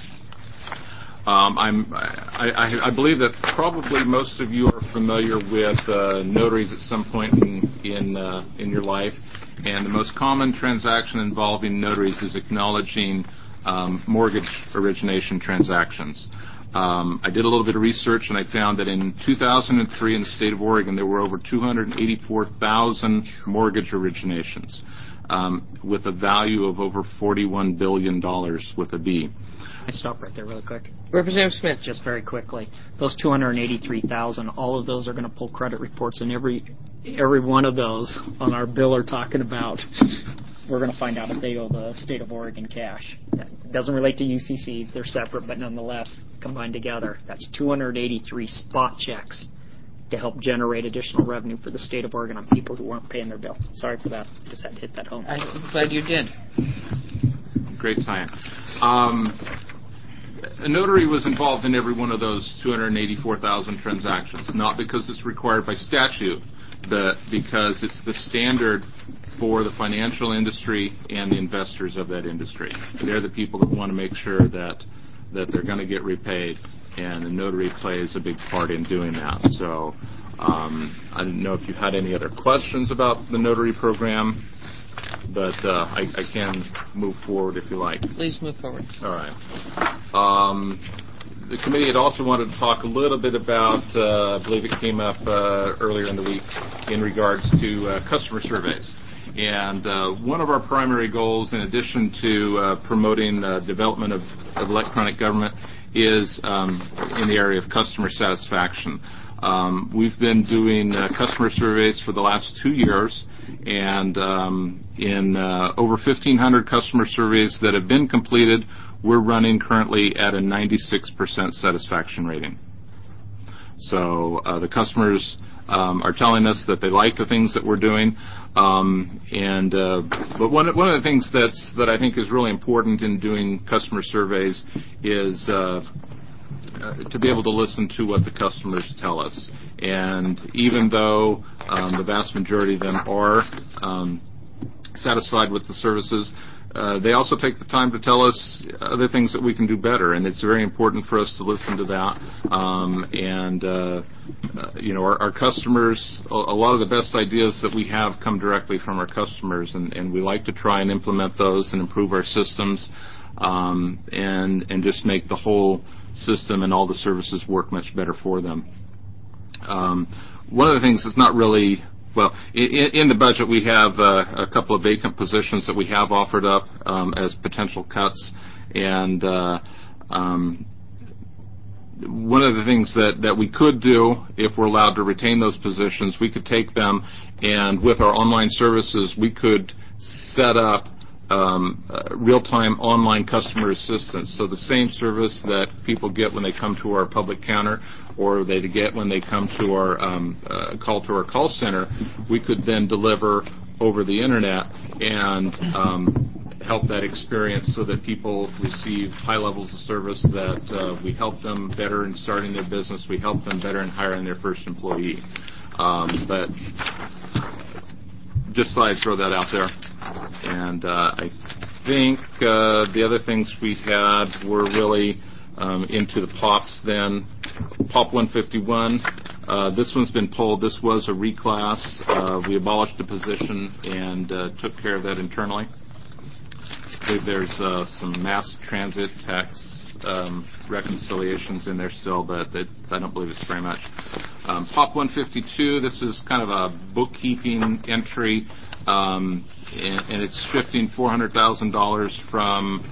I believe that probably most of you are familiar with notaries at some point in your life, and the most common transaction involving notaries is acknowledging mortgage origination transactions. I did a little bit of research, and I found that in 2003 in the state of Oregon, there were over 284,000 mortgage originations with a value of over $41 billion with a B. I stop right there really quick. Representative Smith. Just very quickly. Those 283,000, all of those are going to pull credit reports, and every one of those on our bill are talking about we're going to find out if they owe the state of Oregon cash. That doesn't relate to UCCs. They're separate, but nonetheless, combined together, that's 283 spot checks to help generate additional revenue for the state of Oregon on people who weren't paying their bill. Sorry for that. Just had to hit that home. I'm glad you did. Great time. A notary was involved in every one of those 284,000 transactions, not because it's required by statute, but because it's the standard for the financial industry and the investors of that industry. They're the people that want to make sure that they're going to get repaid, and the notary plays a big part in doing that. So I don't know if you had any other questions about the notary program, but I can move forward if you like. Please move forward. All right. The committee had also wanted to talk a little bit about, I believe it came up earlier in the week, in regards to customer surveys. And one of our primary goals, in addition to promoting development of electronic government, is in the area of customer satisfaction. We've been doing customer surveys for the last 2 years, and in over 1,500 customer surveys that have been completed, we're running currently at a 96% satisfaction rating. So the customers are telling us that they like the things that we're doing. But one of the things that I think is really important in doing customer surveys is to be able to listen to what the customers tell us. And even though the vast majority of them are satisfied with the services, they also take the time to tell us other things that we can do better, and it's very important for us to listen to that. Our customers, a lot of the best ideas that we have come directly from our customers, and we like to try and implement those and improve our systems, and just make the whole system and all the services work much better for them. One of the things that's not really Well, in the budget, we have a couple of vacant positions that we have offered up as potential cuts. And one of the things that we could do, if we're allowed to retain those positions, we could take them, and with our online services, we could set up real-time online customer assistance. So the same service that people get when they come to our public counter or they get when they come to our call center, we could then deliver over the internet and help that experience so that people receive high levels of service, that we help them better in starting their business, we help them better in hiring their first employee. But just thought I'd throw that out there. And I think the other things we had were really into the POPs then. POP 151 This one's been pulled. This was a reclass. We abolished the position and took care of that internally. I believe there's some mass transit tax reconciliations in there still, but I don't believe it's very much. POP 152, this is kind of a bookkeeping entry, and it's shifting $400,000 from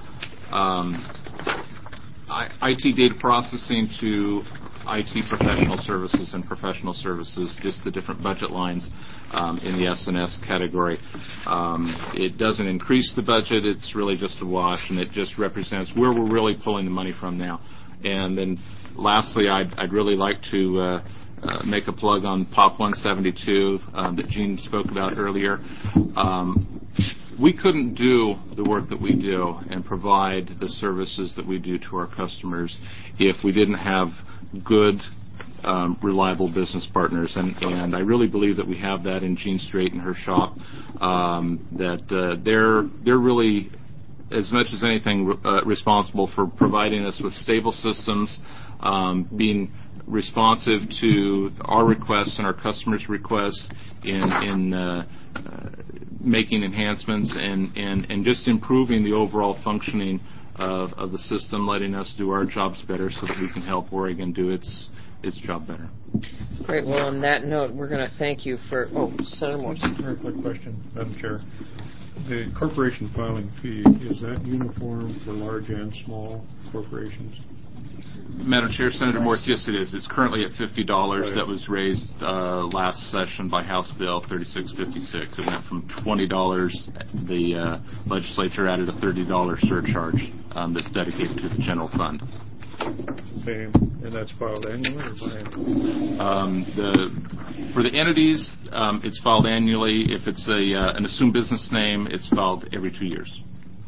IT data processing to IT professional services and professional services, just the different budget lines in the S&S category. It doesn't increase the budget. It's really just a wash, and it just represents where we're really pulling the money from now. And then lastly, I'd really like to make a plug on POP 172 that Gene spoke about earlier. We couldn't do the work that we do and provide the services that we do to our customers if we didn't have good, reliable business partners. And I really believe that we have that in Jean Strait and her shop, that they're really, as much as anything, responsible for providing us with stable systems, being responsive to our requests and our customers' requests in making enhancements and just improving the overall functioning of the system, letting us do our jobs better so that we can help Oregon do its job better. Great. Well, on that note, we're going to thank you for... Senator Morrison. Very quick question, Madam Chair. The corporation filing fee, is that uniform for large and small corporations? Madam Chair, Senator Morse, yes, it is. It's currently at $50. Right. That was raised last session by House Bill 3656. It went from $20. The legislature added a $30 surcharge that's dedicated to the general fund. Okay, and that's filed annually or biannually? For the entities, it's filed annually. If it's an assumed business name, it's filed every 2 years.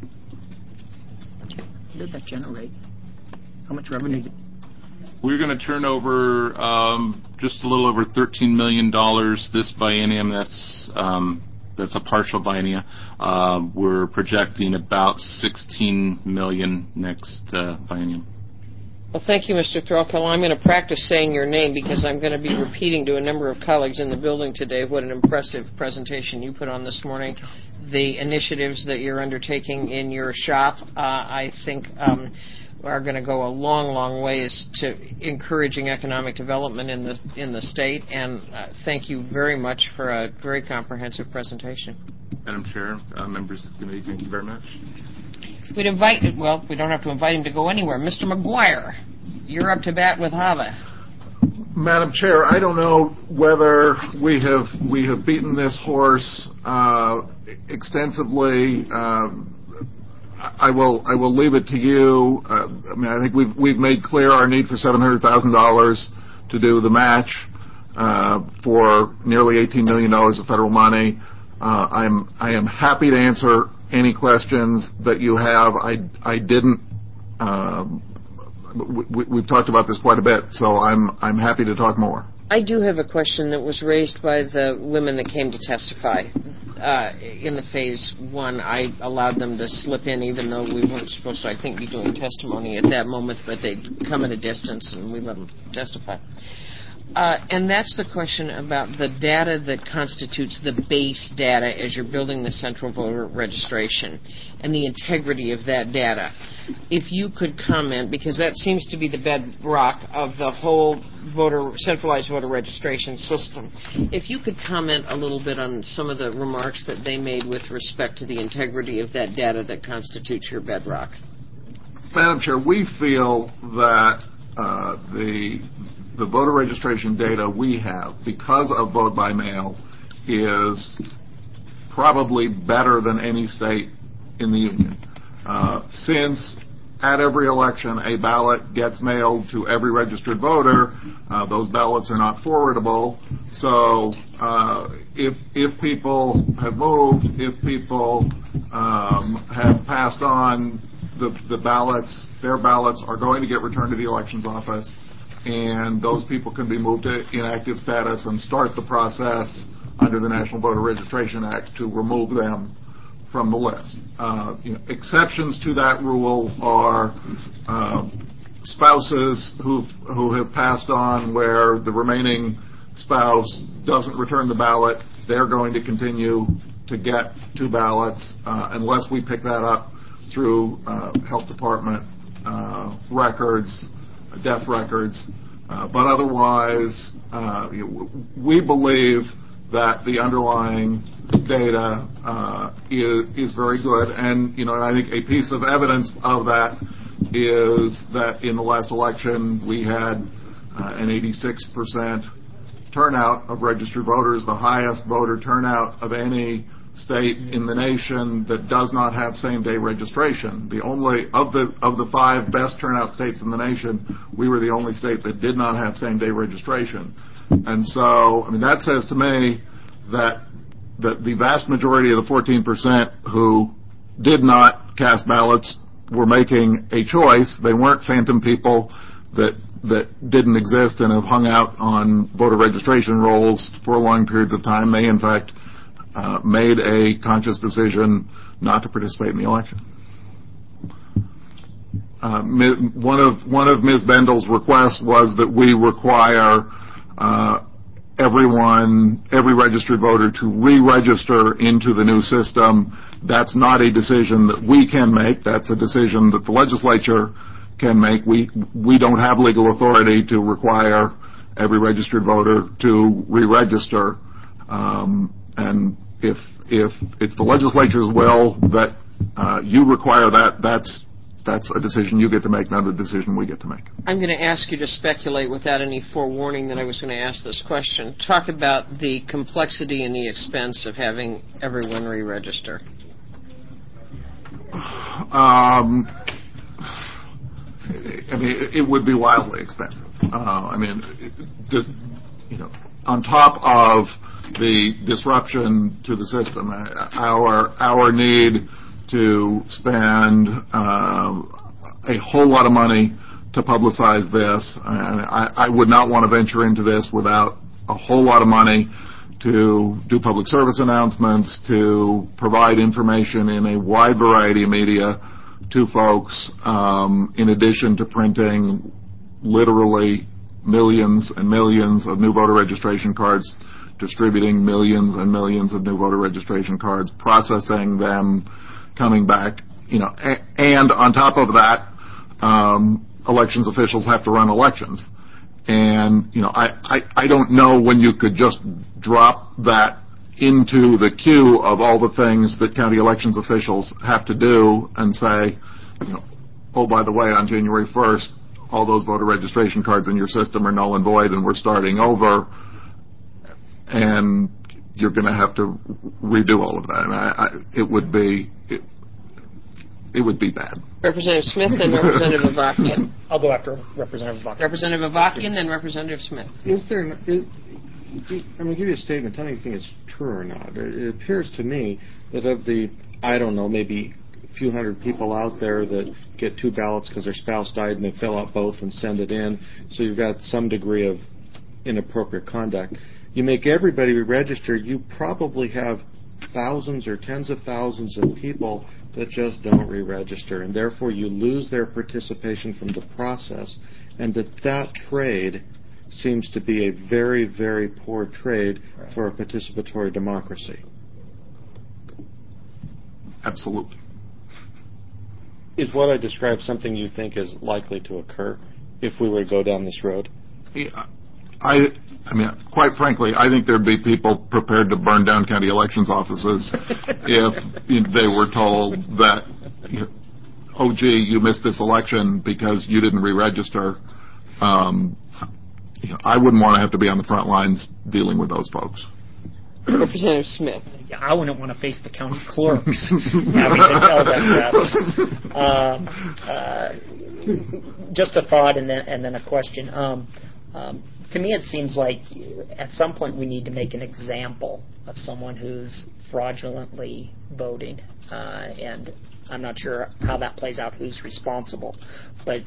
What did that generate? How much revenue? We're going to turn over just a little over $13 million this biennium. That's a partial biennium. We're projecting about $16 million next biennium. Well, thank you, Mr. Threlkel. I'm going to practice saying your name because I'm going to be repeating to a number of colleagues in the building today what an impressive presentation you put on this morning. The initiatives that you're undertaking in your shop, I think, are going to go a long, long ways to encouraging economic development in the state. And thank you very much for a very comprehensive presentation. Madam Chair, members of the committee, thank you very much. We don't have to invite him to go anywhere. Mr. McGuire, you're up to bat with Hava. Madam Chair, I don't know whether we have beaten this horse extensively. I will leave it to you. I think we've made clear our need for $700,000 to do the match for nearly $18 million of federal money. I am happy to answer any questions that you have. We've talked about this quite a bit, so I'm happy to talk more. I do have a question that was raised by the women that came to testify. In the Phase 1, I allowed them to slip in, even though we weren't supposed to, I think, be doing testimony at that moment, but they'd come at a distance, and we let them testify. And that's the question about the data that constitutes the base data as you're building the central voter registration and the integrity of that data. If you could comment, because that seems to be the bedrock of the whole centralized voter registration system. If you could comment a little bit on some of the remarks that they made with respect to the integrity of that data that constitutes your bedrock. Madam Chair, we feel that the voter registration data we have, because of vote by mail, is probably better than any state in the union. Since at every election a ballot gets mailed to every registered voter, those ballots are not forwardable. So if people have moved, if people have passed on the ballots, their ballots are going to get returned to the elections office, and those people can be moved to inactive status and start the process under the National Voter Registration Act to remove them from the list. Exceptions to that rule are spouses who have passed on where the remaining spouse doesn't return the ballot, they're going to continue to get 2 ballots unless we pick that up through health department records, death records. But otherwise, we believe that the underlying data is very good. And, and I think a piece of evidence of that is that in the last election we had an 86% turnout of registered voters, the highest voter turnout of any state in the nation that does not have same-day registration. The only of the 5 best turnout states in the nation, we were the only state that did not have same-day registration. And so, that says to me that the vast majority of the 14% who did not cast ballots were making a choice. They weren't phantom people that didn't exist and have hung out on voter registration rolls for long periods of time. They, in fact, made a conscious decision not to participate in the election. One of Ms. Bendel's requests was that we require every registered voter to re-register into the new system. That's not a decision that we can make. That's a decision that the legislature can make. We don't have legal authority to require every registered voter to re-register. And if it's the legislature's will that you require that, that's a decision you get to make, not a decision we get to make. I'm going to ask you to speculate without any forewarning that I was going to ask this question. Talk about the complexity and the expense of having everyone re-register. It would be wildly expensive. On top of the disruption to the system, our need to spend a whole lot of money to publicize this. I would not want to venture into this without a whole lot of money to do public service announcements, to provide information in a wide variety of media to folks, in addition to printing literally millions and millions of new voter registration cards, distributing millions and millions of new voter registration cards, processing them, coming back, and on top of that, elections officials have to run elections. And, I don't know when you could just drop that into the queue of all the things that county elections officials have to do and say, oh, by the way, on January 1st, all those voter registration cards in your system are null and void and we're starting over, and you're going to have to redo all of that. And it would be bad. Representative Smith, then Representative Avakian. I'll go after Representative Avakian. Representative Avakian, then Representative Smith. I'm going to give you a statement. Tell me if you think it's true or not. It appears to me that of the, maybe a few hundred people out there that get 2 ballots because their spouse died and they fill out both and send it in, so you've got some degree of inappropriate conduct. You make everybody register, you probably have thousands or tens of thousands of people that just don't re-register, and therefore you lose their participation from the process, and that trade seems to be a very, very poor trade for a participatory democracy. Absolutely. Is what I described something you think is likely to occur if we were to go down this road? Yeah, quite frankly, I think there'd be people prepared to burn down county elections offices if they were told that, oh, gee, you missed this election because you didn't re-register. I wouldn't want to have to be on the front lines dealing with those folks. Representative Smith. Yeah, I wouldn't want to face the county clerks having to tell them that. Just a thought and then a question. To me, it seems like at some point we need to make an example of someone who's fraudulently voting, and I'm not sure how that plays out, who's responsible. But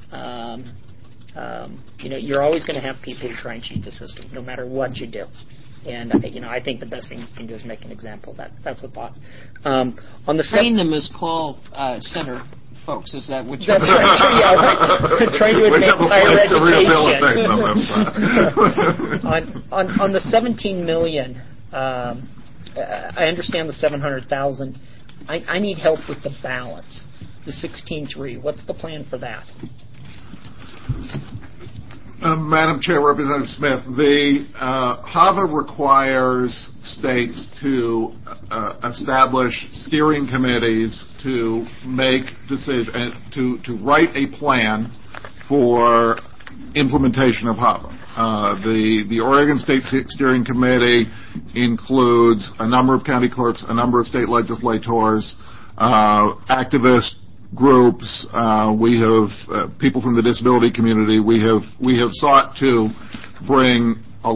you're always going to have people who try and cheat the system, no matter what you do. And I think the best thing you can do is make an example of that. That's a thought. On the train them as call center folks. Is that what you're That's right. Yeah, right. Trying to advance higher education. on the $17 million, I understand the $700,000. I need help with the balance, the 16.3. What's the plan for that? Madam Chair, Representative Smith, the HAVA requires states to establish steering committees to make decisions, to write a plan for implementation of HAVA. The Oregon State Steering Committee includes a number of county clerks, a number of state legislators, activist groups. We have people from the disability community. We have sought to bring a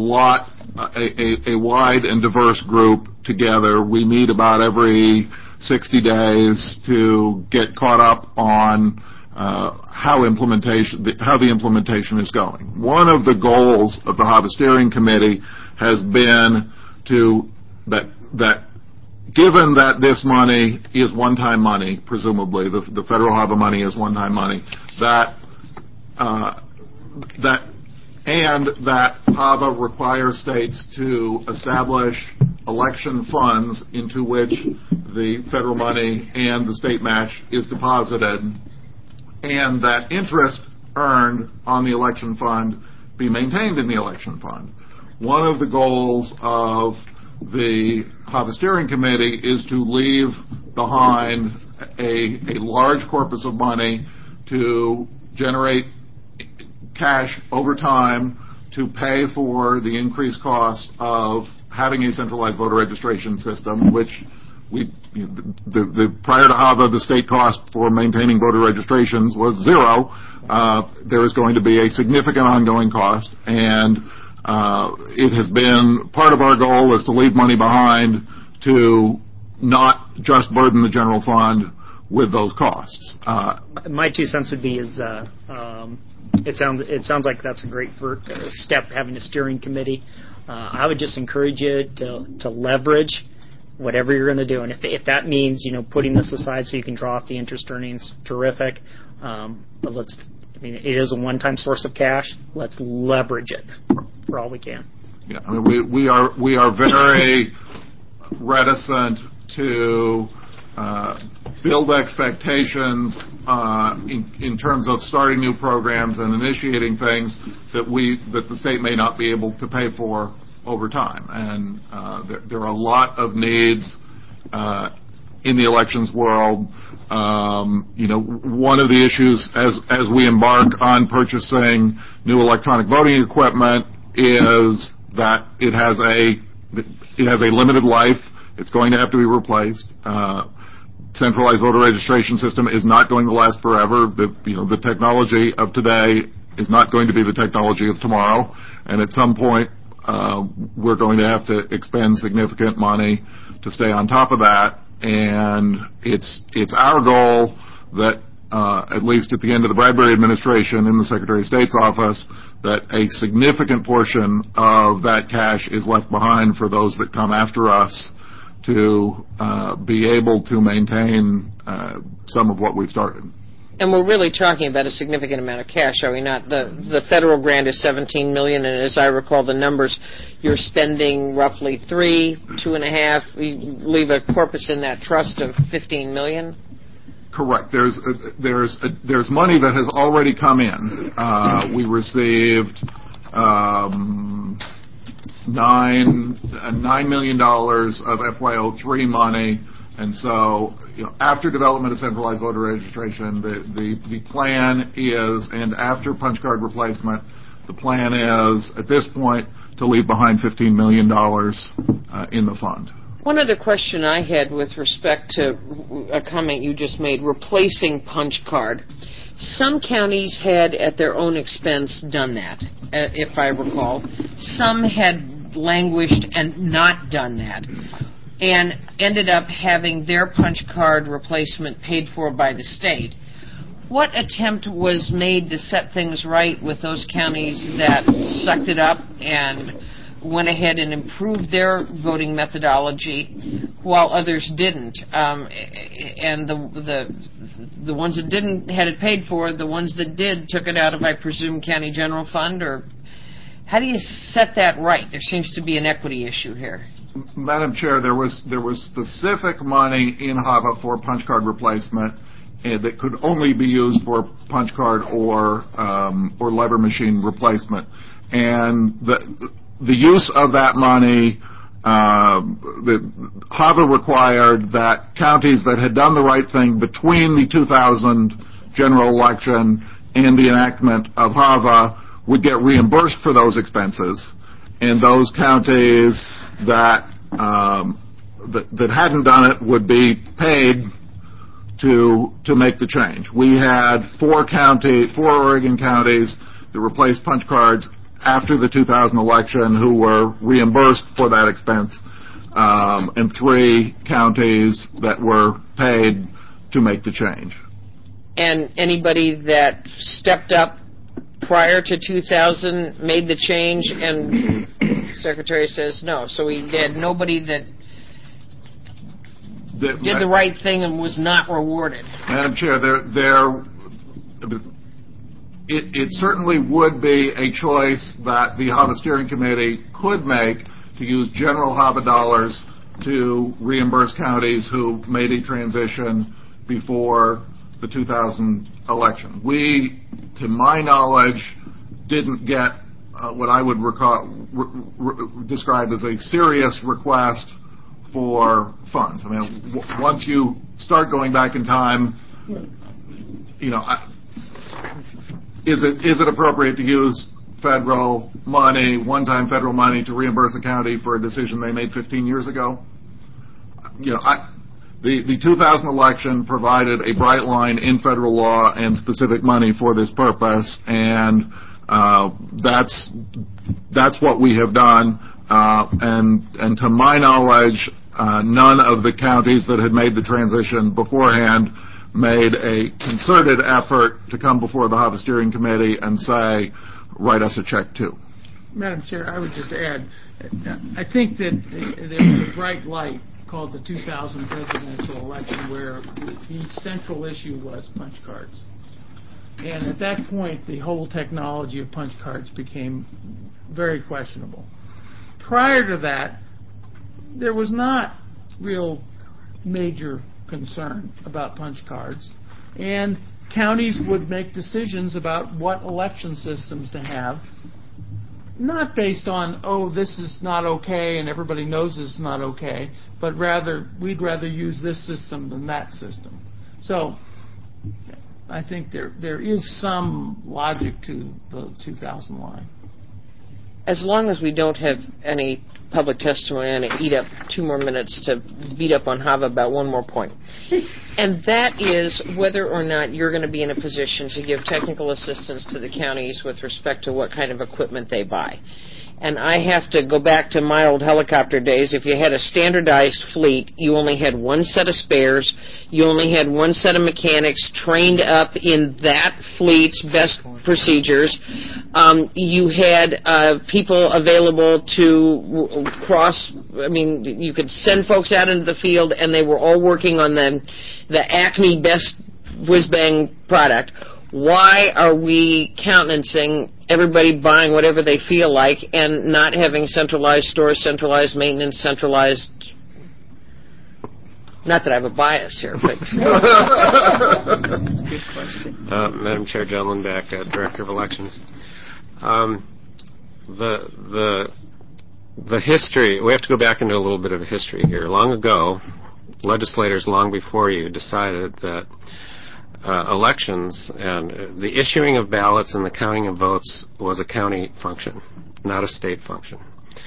wide and diverse group together. We meet about every 60 days to get caught up on how the implementation is going. One of the goals of the HAVA Steering Committee has been that given that this money is one-time money, presumably the federal HAVA money is one-time money, that HAVA requires states to establish election funds into which the federal money and the state match is deposited, and that interest earned on the election fund be maintained in the election fund. One of the goals of the HAVA Steering Committee is to leave behind a large corpus of money to generate cash over time to pay for the increased cost of having a centralized voter registration system, which prior to HAVA, the state cost for maintaining voter registrations was zero. There is going to be a significant ongoing cost, and it has been part of our goal is to leave money behind to not just burden the general fund with those costs. My 2 cents would be it sounds like that's a great first step, having a steering committee. I would just encourage you to leverage whatever you're going to do, and if that means putting this aside so you can draw off the interest earnings, terrific. But it is a one-time source of cash. Let's leverage it for all we can. Yeah, I mean, we are very reticent to build expectations in terms of starting new programs and initiating things that the state may not be able to pay for over time. And there are a lot of needs in the elections world. One of the issues as we embark on purchasing new electronic voting equipment is that it has a limited life. It's going to have to be replaced. Centralized voter registration system is not going to last forever. The technology of today is not going to be the technology of tomorrow, and at some point we're going to have to expend significant money to stay on top of that. And it's our goal that at least at the end of the Bradbury administration in the Secretary of State's office, that a significant portion of that cash is left behind for those that come after us to be able to maintain some of what we've started. And we're really talking about a significant amount of cash, are we not? The federal grant is $17 million, and as I recall the numbers, you're spending roughly $2.5. We leave a corpus in that trust of $15 million. Correct. There's money that has already come in. We received $9 million of FY03 money. And so, after development of centralized voter registration, the plan is, and after punch card replacement, the plan is, at this point, to leave behind $15 million in the fund. One other question I had with respect to a comment you just made, replacing punch card. Some counties had, at their own expense, done that, if I recall. Some had languished and not done that, and ended up having their punch card replacement paid for by the state. What attempt was made to set things right with those counties that sucked it up and went ahead and improved their voting methodology? while others didn't. And the ones that didn't had it paid for. The ones that did took it out of, I presume, county general fund, or how do you set that right? There seems to be an equity issue here. Madam Chair, there was specific money in HAVA for punch card replacement that could only be used for punch card or lever machine replacement, and the use of that money, HAVA required that counties that had done the right thing between the 2000 general election and the enactment of HAVA would get reimbursed for those expenses, and those counties that hadn't done it would be paid to make the change. We had four Oregon counties that replaced punch cards after the 2000 election who were reimbursed for that expense, and 3 counties that were paid to make the change. And anybody that stepped up prior to 2000 made the change, and the Secretary says no. So we had nobody that did the right thing and was not rewarded. Madam Chair, it certainly would be a choice that the HAVA Steering Committee could make to use general HAVA dollars to reimburse counties who made a transition before the 2000 election. We, to my knowledge, didn't get what I would describe as a serious request for funds. I mean, once you start going back in time, is it appropriate to use federal money, one-time federal money, to reimburse a county for a decision they made 15 years ago? The 2000 election provided a bright line in federal law and specific money for this purpose, and that's what we have done. And to my knowledge, none of the counties that had made the transition beforehand made a concerted effort to come before the HAVA Steering Committee and say, write us a check too. Madam Chair, I would just add, I think that there was a bright light called the 2000 presidential election where the central issue was punch cards. And at that point, the whole technology of punch cards became very questionable. Prior to that, there was not real major concern about punch cards, and counties would make decisions about what election systems to have, not based on, oh, this is not okay and everybody knows this is not okay, but rather, we'd rather use this system than that system. So I think there is some logic to the 2000 line. As long as we don't have any public testimony, I'm going to eat up 2 more minutes to beat up on HAVA about one more point. And that is whether or not you're going to be in a position to give technical assistance to the counties with respect to what kind of equipment they buy. And I have to go back to my old helicopter days. If you had a standardized fleet, you only had one set of spares. You only had one set of mechanics trained up in that fleet's best procedures. You had people available to cross. I mean, you could send folks out into the field, and they were all working on the Acme best whiz-bang product. Why are we countenancing everybody buying whatever they feel like and not having centralized stores, centralized maintenance, centralized... Not that I have a bias here, but... Good question. Madam Chair, John Lindback, Director of Elections. The history, we have to go back into a little bit of a history here. Long ago, legislators long before you decided that elections and the issuing of ballots and the counting of votes was a county function, not a state function.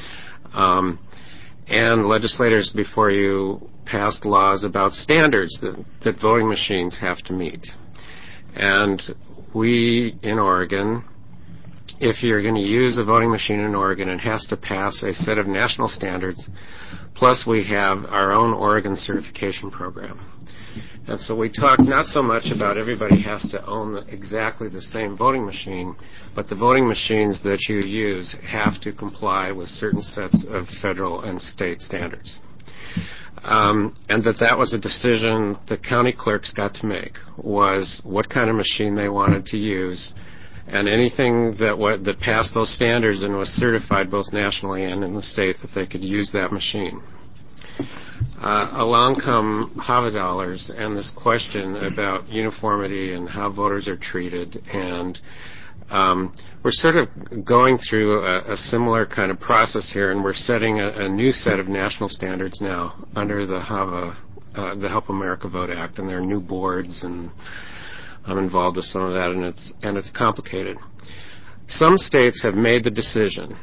And legislators before you passed laws about standards that voting machines have to meet. And we in Oregon, if you're going to use a voting machine in Oregon, it has to pass a set of national standards, plus we have our own Oregon certification program. And so we talk not so much about everybody has to own exactly the same voting machine, but the voting machines that you use have to comply with certain sets of federal and state standards. And that was a decision the county clerks got to make, was what kind of machine they wanted to use, and anything that passed those standards and was certified both nationally and in the state that they could use that machine. Along come HAVA dollars and this question about uniformity and how voters are treated, and we're sort of going through a similar kind of process here, and we're setting a new set of national standards now under the HAVA, the Help America Vote Act, and there are new boards, and I'm involved with some of that, and it's complicated. Some states have made the decision.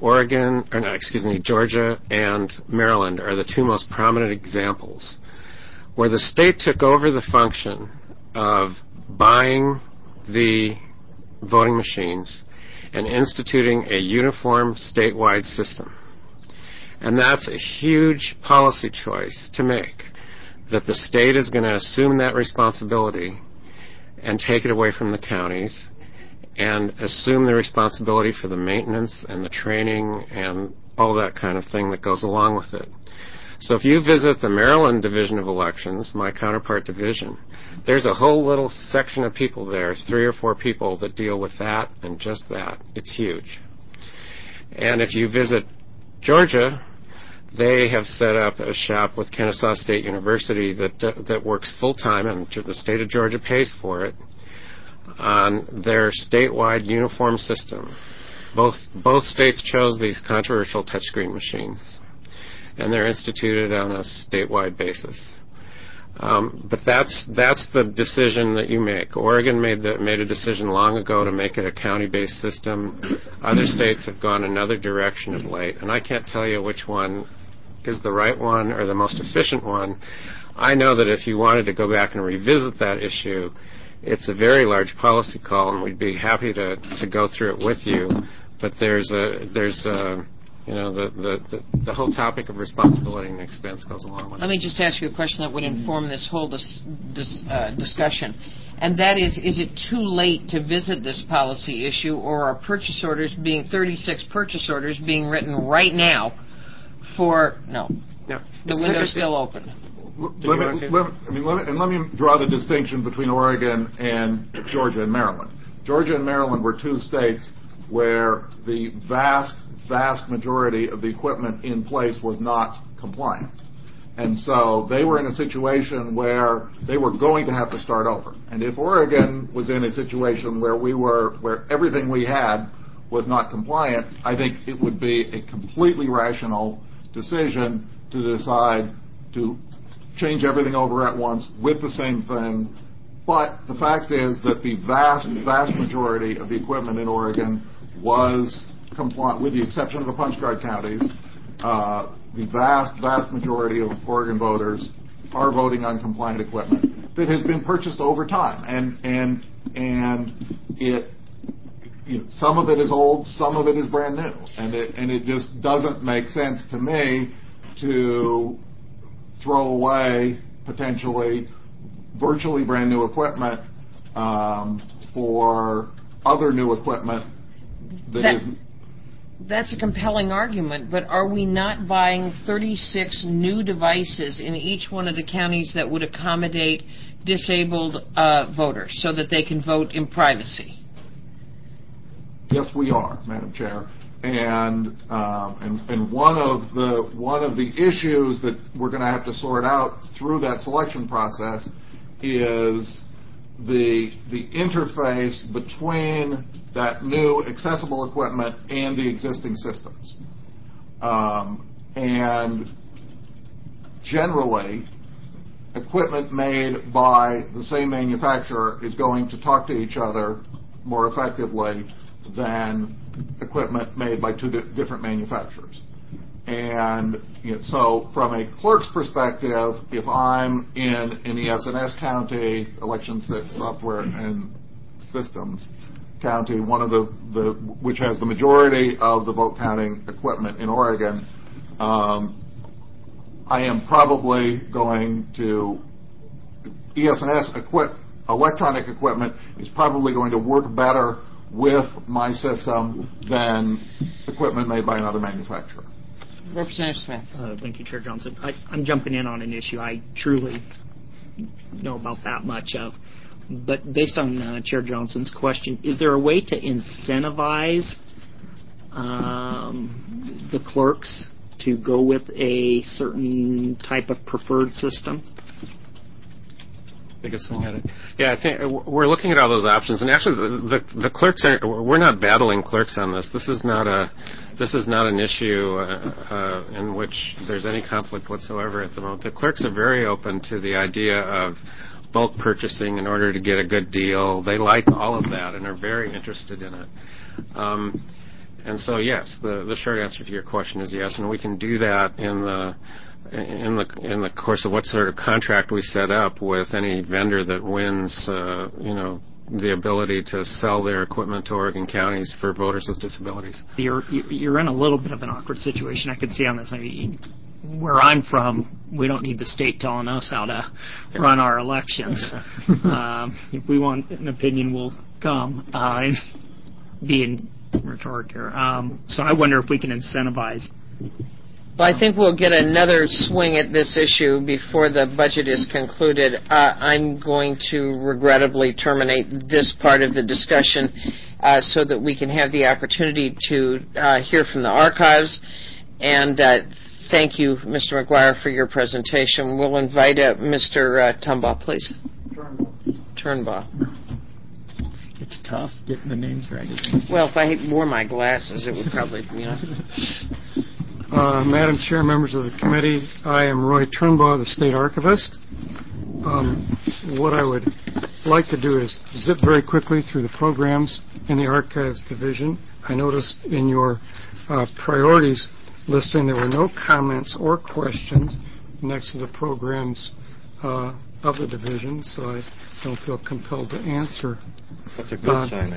Georgia and Maryland are the two most prominent examples where the state took over the function of buying the voting machines and instituting a uniform statewide system. And that's a huge policy choice to make, that the state is going to assume that responsibility and take it away from the counties and assume the responsibility for the maintenance and the training and all that kind of thing that goes along with it. So if you visit the Maryland Division of Elections, my counterpart division, there's a whole little section of people there, 3 or 4 people that deal with that and just that. It's huge. And if you visit Georgia, they have set up a shop with Kennesaw State University that works full-time, and the state of Georgia pays for it, on their statewide uniform system. Both states chose these controversial touchscreen machines, and they're instituted on a statewide basis. But that's the decision that you make. Oregon made a decision long ago to make it a county-based system. Other states have gone another direction of late, and I can't tell you which one is the right one or the most efficient one. I know that if you wanted to go back and revisit that issue, it's a very large policy call, and we'd be happy to go through it with you. But there's the whole topic of responsibility and expense goes along with it. Let me just ask you a question that would inform this whole discussion, and that is it too late to visit this policy issue, or are 36 purchase orders being written right now for the window's still open? Let me draw the distinction between Oregon and Georgia and Maryland. Georgia and Maryland were 2 states where the vast majority of the equipment in place was not compliant. And so they were in a situation where they were going to have to start over. And if Oregon was in a situation where everything we had was not compliant, I think it would be a completely rational decision to decide to change everything over at once with the same thing. But the fact is that the vast majority of the equipment in Oregon was compliant, with the exception of the punch card counties. The vast majority of Oregon voters are voting on compliant equipment that has been purchased over time, and it, some of it is old, some of it is brand new, and it just doesn't make sense to me to throw away potentially virtually brand new equipment for other new equipment That's a compelling argument, but are we not buying 36 new devices in each one of the counties that would accommodate disabled voters so that they can vote in privacy? Yes, we are, Madam Chair. And one of the issues that we're going to have to sort out through that selection process is the interface between that new accessible equipment and the existing systems. And generally, equipment made by the same manufacturer is going to talk to each other more effectively than equipment made by 2 different manufacturers. And so from a clerk's perspective, if I'm in the S&S county, election software and systems county, one of which has the majority of the vote counting equipment in Oregon, I am probably going to ES&S electronic equipment is probably going to work better with my system than equipment made by another manufacturer. Representative Smith. Thank you, Chair Johnson. I'm jumping in on an issue I truly know about that much of. But based on Chair Johnson's question, is there a way to incentivize the clerks to go with a certain type of preferred system? Biggest swing at it. Yeah, I think we're looking at all those options, and actually, the clerks we're not battling clerks on this. This is not an issue in which there's any conflict whatsoever at the moment. The clerks are very open to the idea of bulk purchasing in order to get a good deal. They like all of that and are very interested in it. And so, yes, the short answer to your question is yes, and we can do that in the course of what sort of contract we set up with any vendor that wins, the ability to sell their equipment to Oregon counties for voters with disabilities. You're in a little bit of an awkward situation. I can see on this. I mean, where I'm from, we don't need the state telling us how to run our elections. If we want an opinion, we'll come. Being rhetoric here. So I wonder if we can incentivize. Well, I think we'll get another swing at this issue before the budget is concluded. I'm going to regrettably terminate this part of the discussion so that we can have the opportunity to hear from the archives. And thank you, Mr. McGuire, for your presentation. We'll invite Mr. Tumbaugh, please. Turnbaugh. It's tough getting the names right. Well, if I wore my glasses, it would probably, Madam Chair, members of the committee, I am Roy Turnbaugh, the State Archivist. What I would like to do is zip very quickly through the programs in the Archives Division. I noticed in your priorities listing there were no comments or questions next to the programs of the division, so I don't feel compelled to answer. That's a good sign.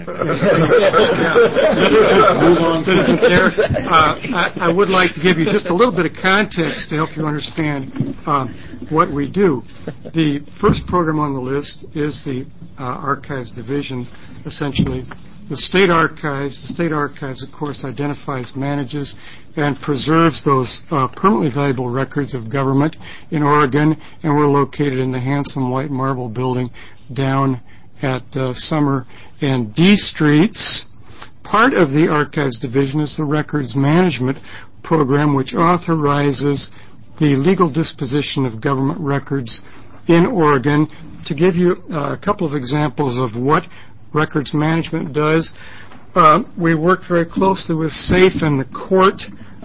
I would like to give you just a little bit of context to help you understand what we do. The first program on the list is the Archives Division, essentially. The State Archives, of course, identifies, manages, and preserves those permanently valuable records of government in Oregon, and we're located in the handsome white marble building down at Summer and D Streets. Part of the Archives Division is the Records Management Program, which authorizes the legal disposition of government records in Oregon. To give you a couple of examples of what records management does, we work very closely with SAFE and the court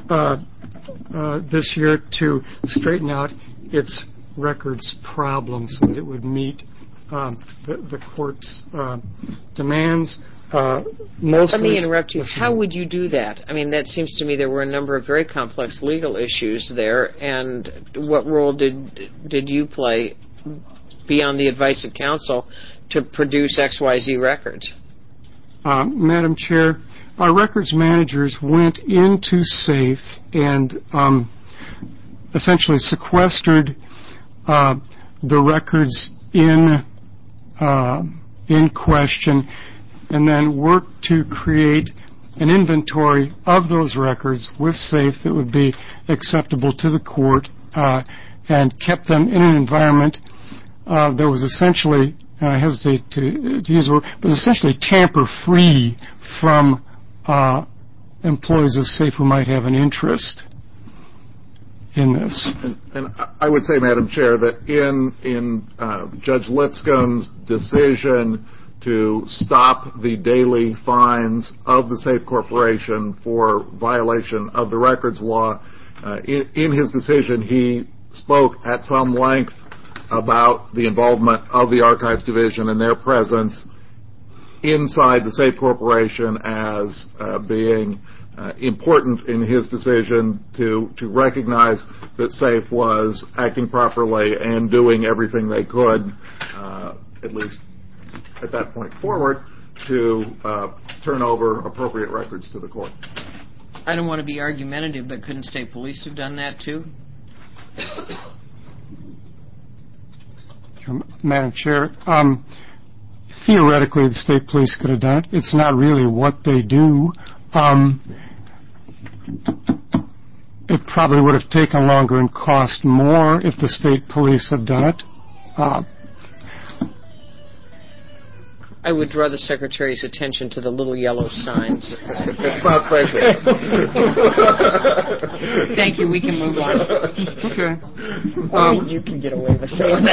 this year to straighten out its records problems so that it would meet the court's demands. Let me interrupt you. How would you do that? I mean, that seems to me there were a number of very complex legal issues there, and what role did you play beyond the advice of counsel to produce XYZ records? Madam Chair, our records managers went into SAFE and essentially sequestered the records in question, and then worked to create an inventory of those records with SAFE that would be acceptable to the court, and kept them in an environment that was essentially, I hesitate to use the word, but essentially tamper-free from employees of SAFE who might have an interest in this. And I would say, Madam Chair, that in Judge Lipscomb's decision to stop the daily fines of the SAFE Corporation for violation of the records law, in his decision he spoke at some length about the involvement of the Archives Division and their presence inside the SAFE Corporation as being important in his decision to recognize that SAFE was acting properly and doing everything they could, at least at that point forward, to turn over appropriate records to the court. I don't want to be argumentative, but couldn't state police have done that too? Madam Chair, theoretically the state police could have done it. It's not really what they do. It probably would have taken longer and cost more if the state police had done it. I would draw the Secretary's attention to the little yellow signs. It's not basic. Thank you. We can move on. Okay. You can get away with saying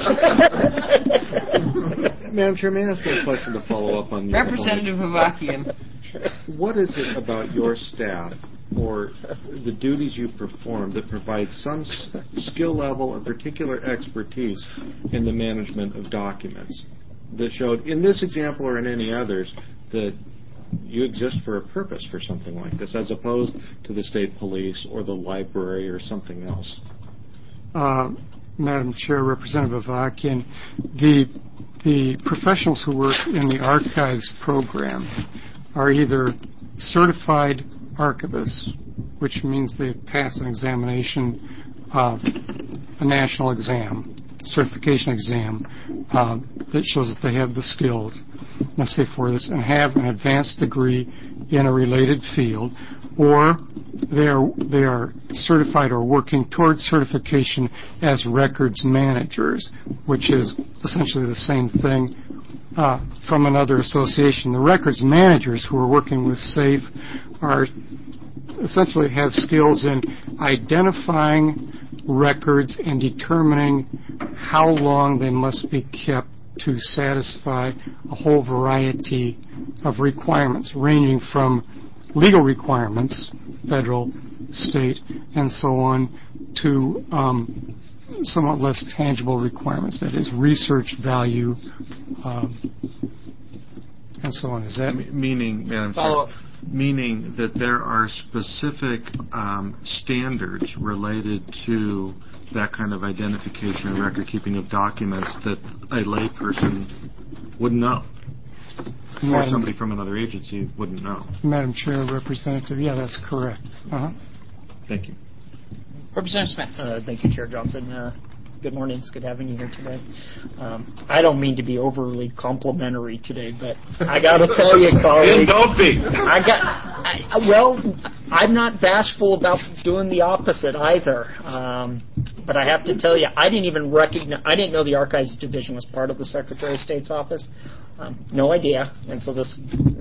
that. Madam Chair, may I ask you a question to follow up on your Representative Avakian. What is it about your staff or the duties you perform that provides some skill level and particular expertise in the management of documents that showed, in this example or in any others, that you exist for a purpose for something like this, as opposed to the state police or the library or something else? Madam Chair, Representative Avakian, the professionals who work in the archives program are either certified archivists, which means they've passed an examination, a national exam, certification exam, that shows that they have the skills, let's say for this, and have an advanced degree in a related field, or they are certified or working towards certification as records managers, which is essentially the same thing from another association. The records managers who are working with SAFE are essentially have skills in identifying records and determining how long they must be kept to satisfy a whole variety of requirements, ranging from legal requirements, federal, state, and so on, to somewhat less tangible requirements, that is, research value, and so on. Is that meaning, Madam Chair, meaning that there are specific standards related to that kind of identification and record keeping of documents that a layperson wouldn't know, or somebody from another agency wouldn't know? Madam Chair, Representative, yeah, that's correct. Thank you. Representative Smith. Thank you, Chair Johnson. Good morning. It's good having you here today. I don't mean to be overly complimentary today, but I got to tell you, colleague. Don't be. I'm not bashful about doing the opposite either. But I have to tell you, I didn't even I didn't know the Archives Division was part of the Secretary of State's office. No idea. And so this,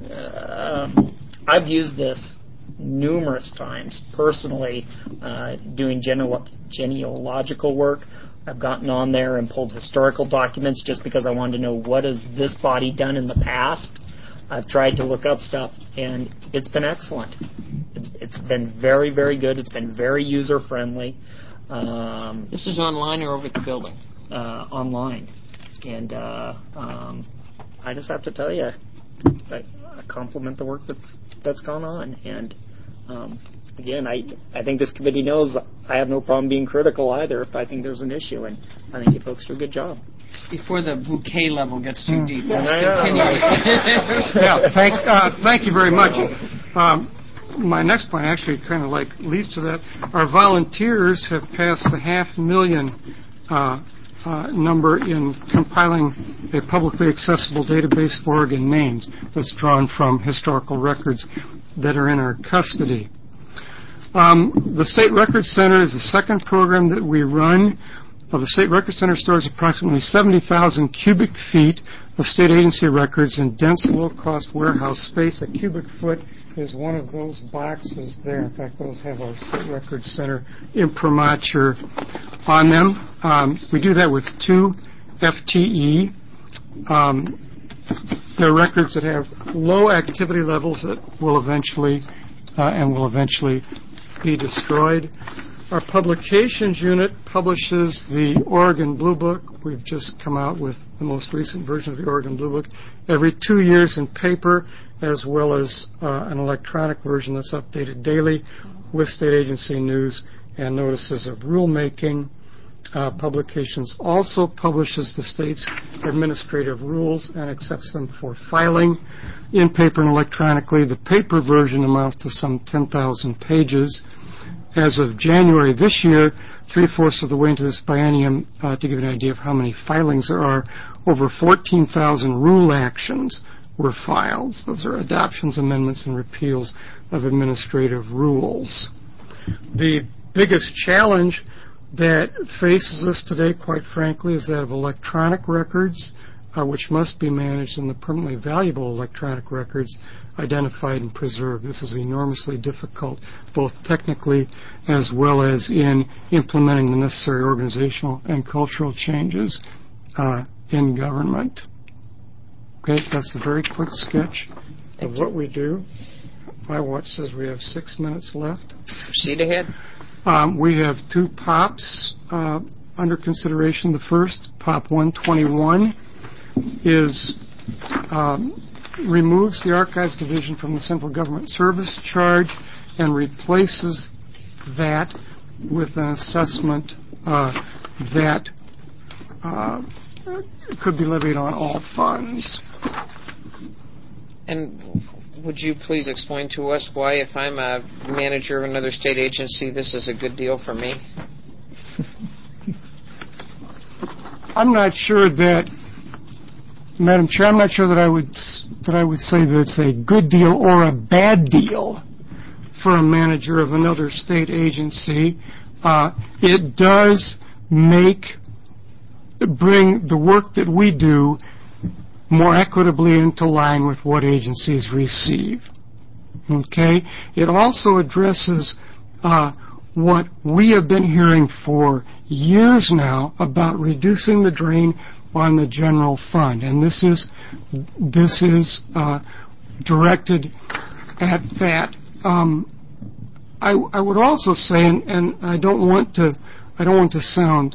I've used this numerous times personally, doing genealogical work. I've gotten on there and pulled historical documents just because I wanted to know what has this body done in the past. I've tried to look up stuff, and it's been excellent. It's been very, very good. It's been very user-friendly. This is online or over at the building? Online. And I just have to tell you, I compliment the work that's gone on. And again, I think this committee knows I have no problem being critical either if I think there's an issue, and I think you folks do a good job. Before the bouquet level gets too deep, let's continue. Thank you very much. My next point actually kind of leads to that. Our volunteers have passed the 500,000 number in compiling a publicly accessible database of Oregon names that's drawn from historical records that are in our custody. The State Records Center is the second program that we run. The State Records Center stores approximately 70,000 cubic feet of state agency records in dense, low-cost warehouse space. A cubic foot is one of those boxes there. In fact, those have our State Records Center imprimatur on them. We do that with 2 FTE. They're records that have low activity levels that will eventually be destroyed. Our publications unit publishes the Oregon Blue Book. We've just come out with the most recent version of the Oregon Blue Book every 2 years in paper, as well as an electronic version that's updated daily with state agency news and notices of rulemaking. Publications also publishes the state's administrative rules and accepts them for filing in paper and electronically. The paper version amounts to some 10,000 pages. As of January this year, 3/4 of the way into this biennium, to give you an idea of how many filings there are, over 14,000 rule actions were filed. Those are adoptions, amendments, and repeals of administrative rules. The biggest challenge that faces us today, quite frankly, is that of electronic records, which must be managed, and the permanently valuable electronic records identified and preserved. This is enormously difficult, both technically as well as in implementing the necessary organizational and cultural changes in government. Okay, that's a very quick sketch of what we do. My watch says we have 6 minutes left. Proceed ahead. We have 2 POPs under consideration. The first, POP 121, removes the Archives Division from the Central Government Service Charge and replaces that with an assessment that could be levied on all funds. And would you please explain to us why, if I'm a manager of another state agency, this is a good deal for me? I'm not sure that, Madam Chair, I'm not sure that I would say that it's a good deal or a bad deal for a manager of another state agency. It does bring the work that we do more equitably into line with what agencies receive. Okay? It also addresses what we have been hearing for years now about reducing the drain on the general fund, and this is directed at that. I would also say, and I don't want to sound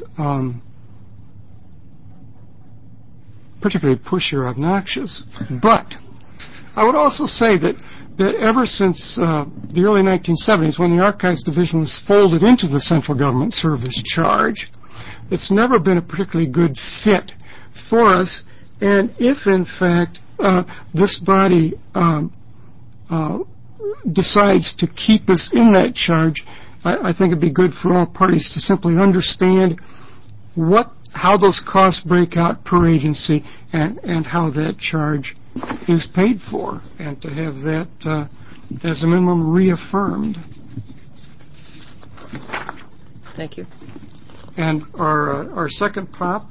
particularly pushy or obnoxious, but I would also say that ever since the early 1970s, when the Archives Division was folded into the Central Government Service Charge, it's never been a particularly good fit for us. And if, in fact, this body decides to keep us in that charge, I think it'd be good for all parties to simply understand how those costs break out per agency and how that charge is paid for, and to have that as a minimum reaffirmed. Thank you. And our second POP,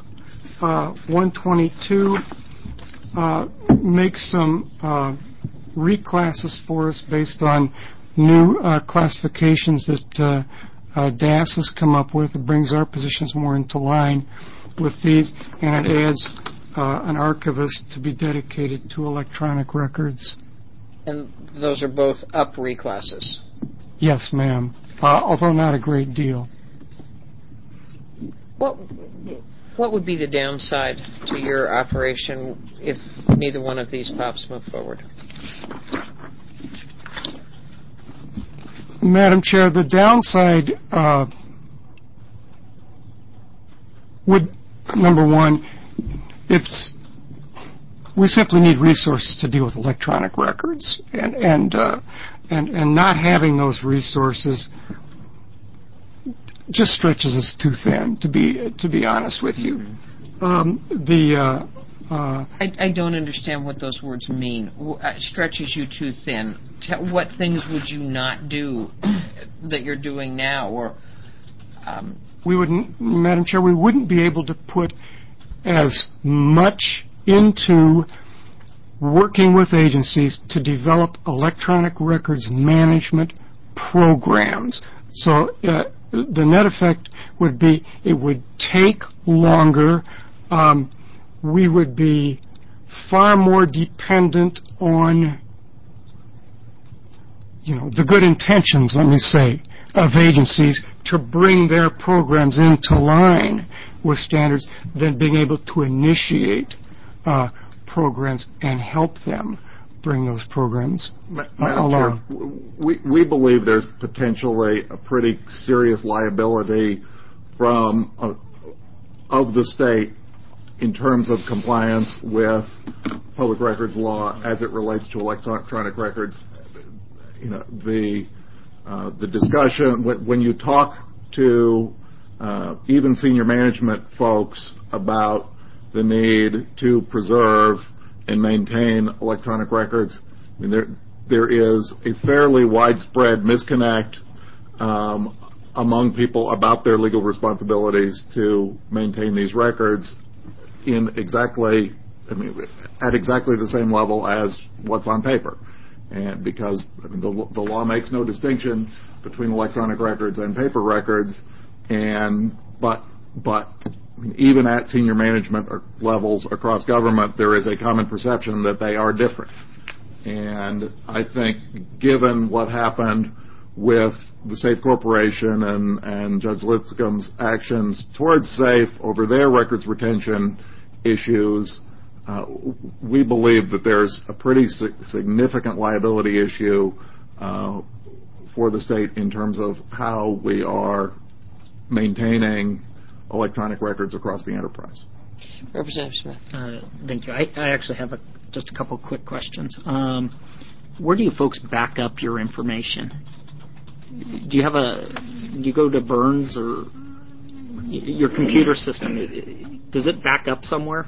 122, makes some reclasses for us based on new classifications that DAS has come up with. It brings our positions more into line with these, and it adds an archivist to be dedicated to electronic records. And those are both up reclasses? Yes, ma'am, although not a great deal. What would be the downside to your operation if neither one of these POPs move forward? Madam Chair, the downside would, number one, we simply need resources to deal with electronic records, and not having those resources just stretches us too thin, to be honest with you. I don't understand what those words mean. Stretches you too thin. What things would you not do that you're doing now? Or Madam Chair, we wouldn't be able to put as much into working with agencies to develop electronic records management programs. So the net effect would be it would take longer. We would be far more dependent on, the good intentions, let me say, of agencies to bring their programs into line with standards than being able to initiate programs and help them bring those programs along. We believe there's potentially a pretty serious liability of the state in terms of compliance with public records law as it relates to electronic records. The discussion, when you talk to even senior management folks about the need to preserve and maintain electronic records, there is a fairly widespread misconnect among people about their legal responsibilities to maintain these records at exactly the same level as what's on paper. And because the law makes no distinction between electronic records and paper records, but even at senior management levels across government, there is a common perception that they are different. And I think given what happened with the SAFE Corporation and Judge Lipscomb's actions towards SAFE over their records retention issues, we believe that there's a pretty significant liability issue for the state in terms of how we are maintaining electronic records across the enterprise. Representative Smith. Thank you. I actually have just a couple quick questions. Where do you folks back up your information? Do you go to Burns or your computer system? Does it back up somewhere?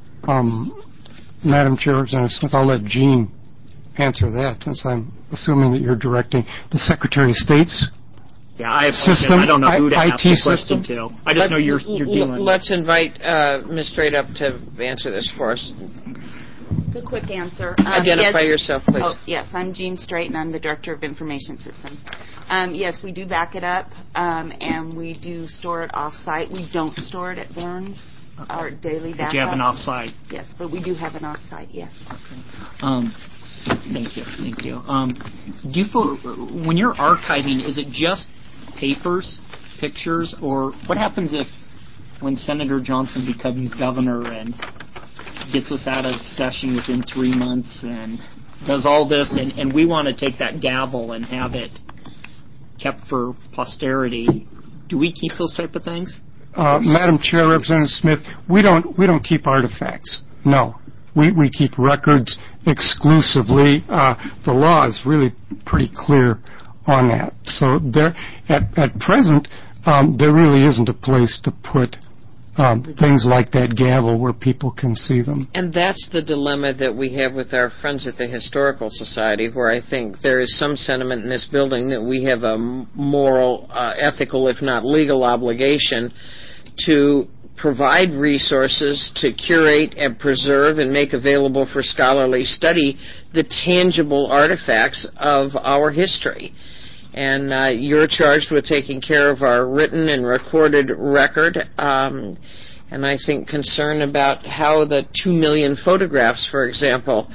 Madam Chair, Representative Smith, I'll let Gene answer that, since I'm assuming that you're directing the Secretary of State's system. I don't know who to ask the system question to. I just know you're dealing. Let's invite Ms. Straight up to answer this for us. It's a quick answer. Identify yourself, please. Oh, yes, I'm Jean Straight, and I'm the Director of Information Systems. Yes, we do back it up, and we do store it off-site. We don't store it at Burns, our daily backups. Do you have an off-site? Yes, but we do have an off-site, yes. Okay. Thank you. Do you when you're archiving, is it just papers, pictures, or what happens when Senator Johnson becomes governor and gets us out of session within 3 months and does all this, and we want to take that gavel and have it kept for posterity? Do we keep those type of things? Madam Chair, Representative Smith, we don't keep artifacts. No, we keep records exclusively. The law is really pretty clear on that. So at present, there really isn't a place to put things like that gavel where people can see them. And that's the dilemma that we have with our friends at the Historical Society, where I think there is some sentiment in this building that we have a moral, ethical, if not legal obligation to provide resources to curate and preserve and make available for scholarly study the tangible artifacts of our history. And you're charged with taking care of our written and recorded record. And I think concern about how the 2 million photographs, for example,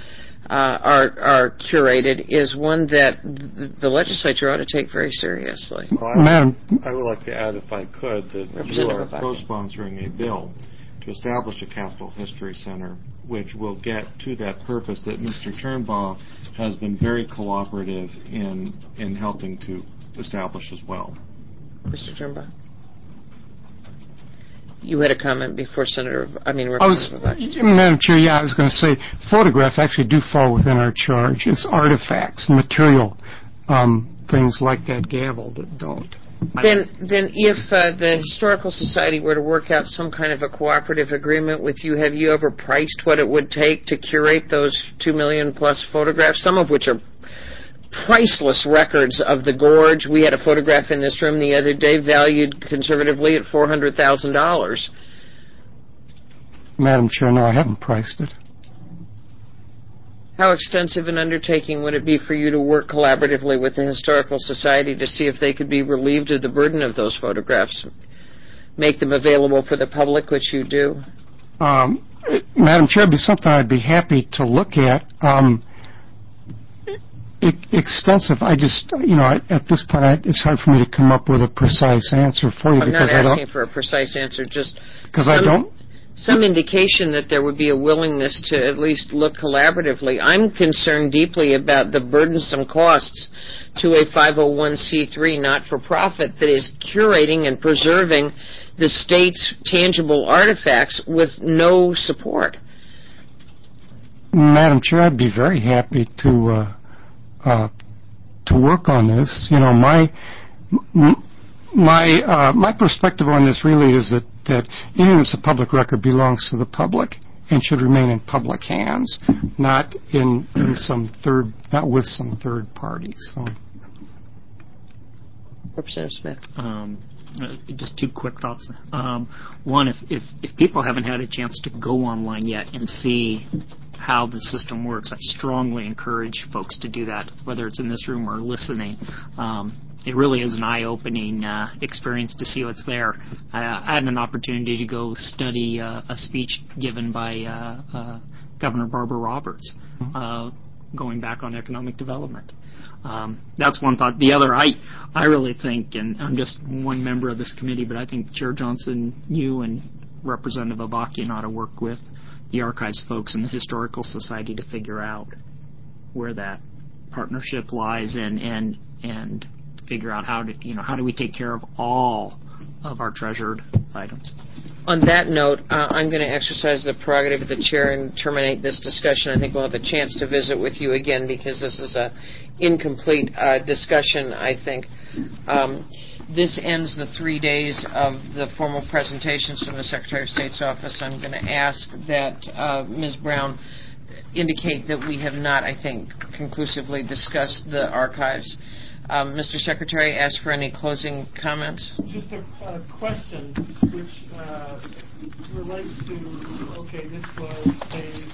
are curated is one that the legislature ought to take very seriously. Well, I would like to add, if I could, that you are co-sponsoring a bill to establish a Capitol History Center, which will get to that purpose that Mr. Turnbaugh has been very cooperative in helping to establish as well. Mr. Turnbaugh? You had a comment before Madam Chair, I was going to say, photographs actually do fall within our charge. It's artifacts, material, things like that gavel that don't. Then if the Historical Society were to work out some kind of a cooperative agreement with you, have you ever priced what it would take to curate those 2 million plus photographs, some of which are priceless records of the gorge? We had a photograph in this room the other day valued conservatively at $400,000. Madam Chair, no, I haven't priced it. How extensive an undertaking would it be for you to work collaboratively with the Historical Society to see if they could be relieved of the burden of those photographs, make them available for the public, which you do? Madam Chair, it'd be something I'd be happy to look at. Extensive. I just, at this point, it's hard for me to come up with a precise answer for you. I'm not asking for a precise answer, just because I don't. Some indication that there would be a willingness to at least look collaboratively. I'm concerned deeply about the burdensome costs to a 501c3 not-for-profit that is curating and preserving the state's tangible artifacts with no support. Madam Chair, I'd be very happy to work on this. My perspective on this really is that even as a public record belongs to the public and should remain in public hands, not with some third party. So. Representative Smith. Just two quick thoughts. One, if people haven't had a chance to go online yet and see how the system works, I strongly encourage folks to do that, whether it's in this room or listening. It really is an eye-opening experience to see what's there. I had an opportunity to go study a speech given by Governor Barbara Roberts, going back on economic development. That's one thought. The other, I really think, and I'm just one member of this committee, but I think Chair Johnson, you and Representative Avakian ought to work with the Archives folks and the Historical Society to figure out where that partnership lies and figure out how do we take care of all of our treasured items. On that note, I'm going to exercise the prerogative of the chair and terminate this discussion. I think we'll have a chance to visit with you again because this is a incomplete discussion, I think. This ends the 3 days of the formal presentations from the Secretary of State's office. I'm going to ask that Ms. Brown indicate that we have not, I think, conclusively discussed the archives. Mr. Secretary, ask for any closing comments. Just a question which relates to, this was phase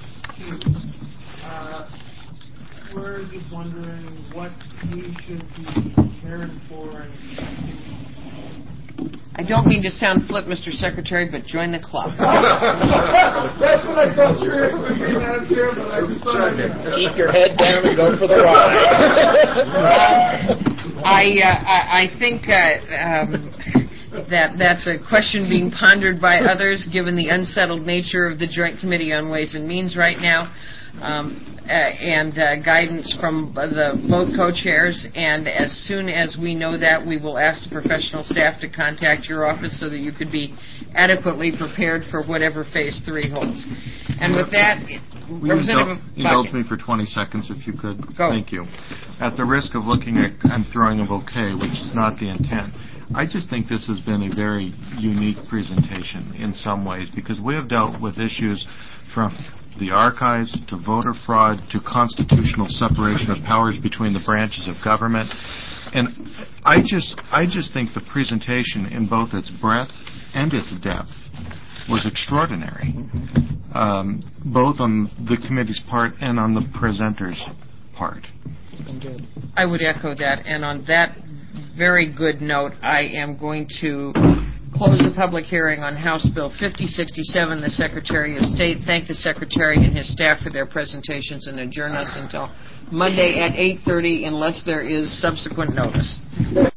2. We're just wondering what we should be preparing for. I don't mean to sound flip, Mr. Secretary, but join the club. That's what I felt curious with you, Madam Chair, but I just thought keep your head down and go for the ride. I think that's a question being pondered by others, given the unsettled nature of the Joint Committee on Ways and Means right now. And guidance from both co-chairs, and as soon as we know that, we will ask the professional staff to contact your office so that you could be adequately prepared for whatever Phase 3 holds. And with that, Representative indulge me for 20 seconds if you could. Go. Thank you. At the risk of looking at and throwing a bouquet, which is not the intent, I just think this has been a very unique presentation in some ways because we have dealt with issues from the archives, to voter fraud, to constitutional separation of powers between the branches of government. And I just think the presentation in both its breadth and its depth was extraordinary, both on the committee's part and on the presenter's part. I would echo that, and on that very good note, I am going to close the public hearing on House Bill 5067, the Secretary of State. Thank the Secretary and his staff for their presentations and adjourn us until Monday at 8:30 unless there is subsequent notice.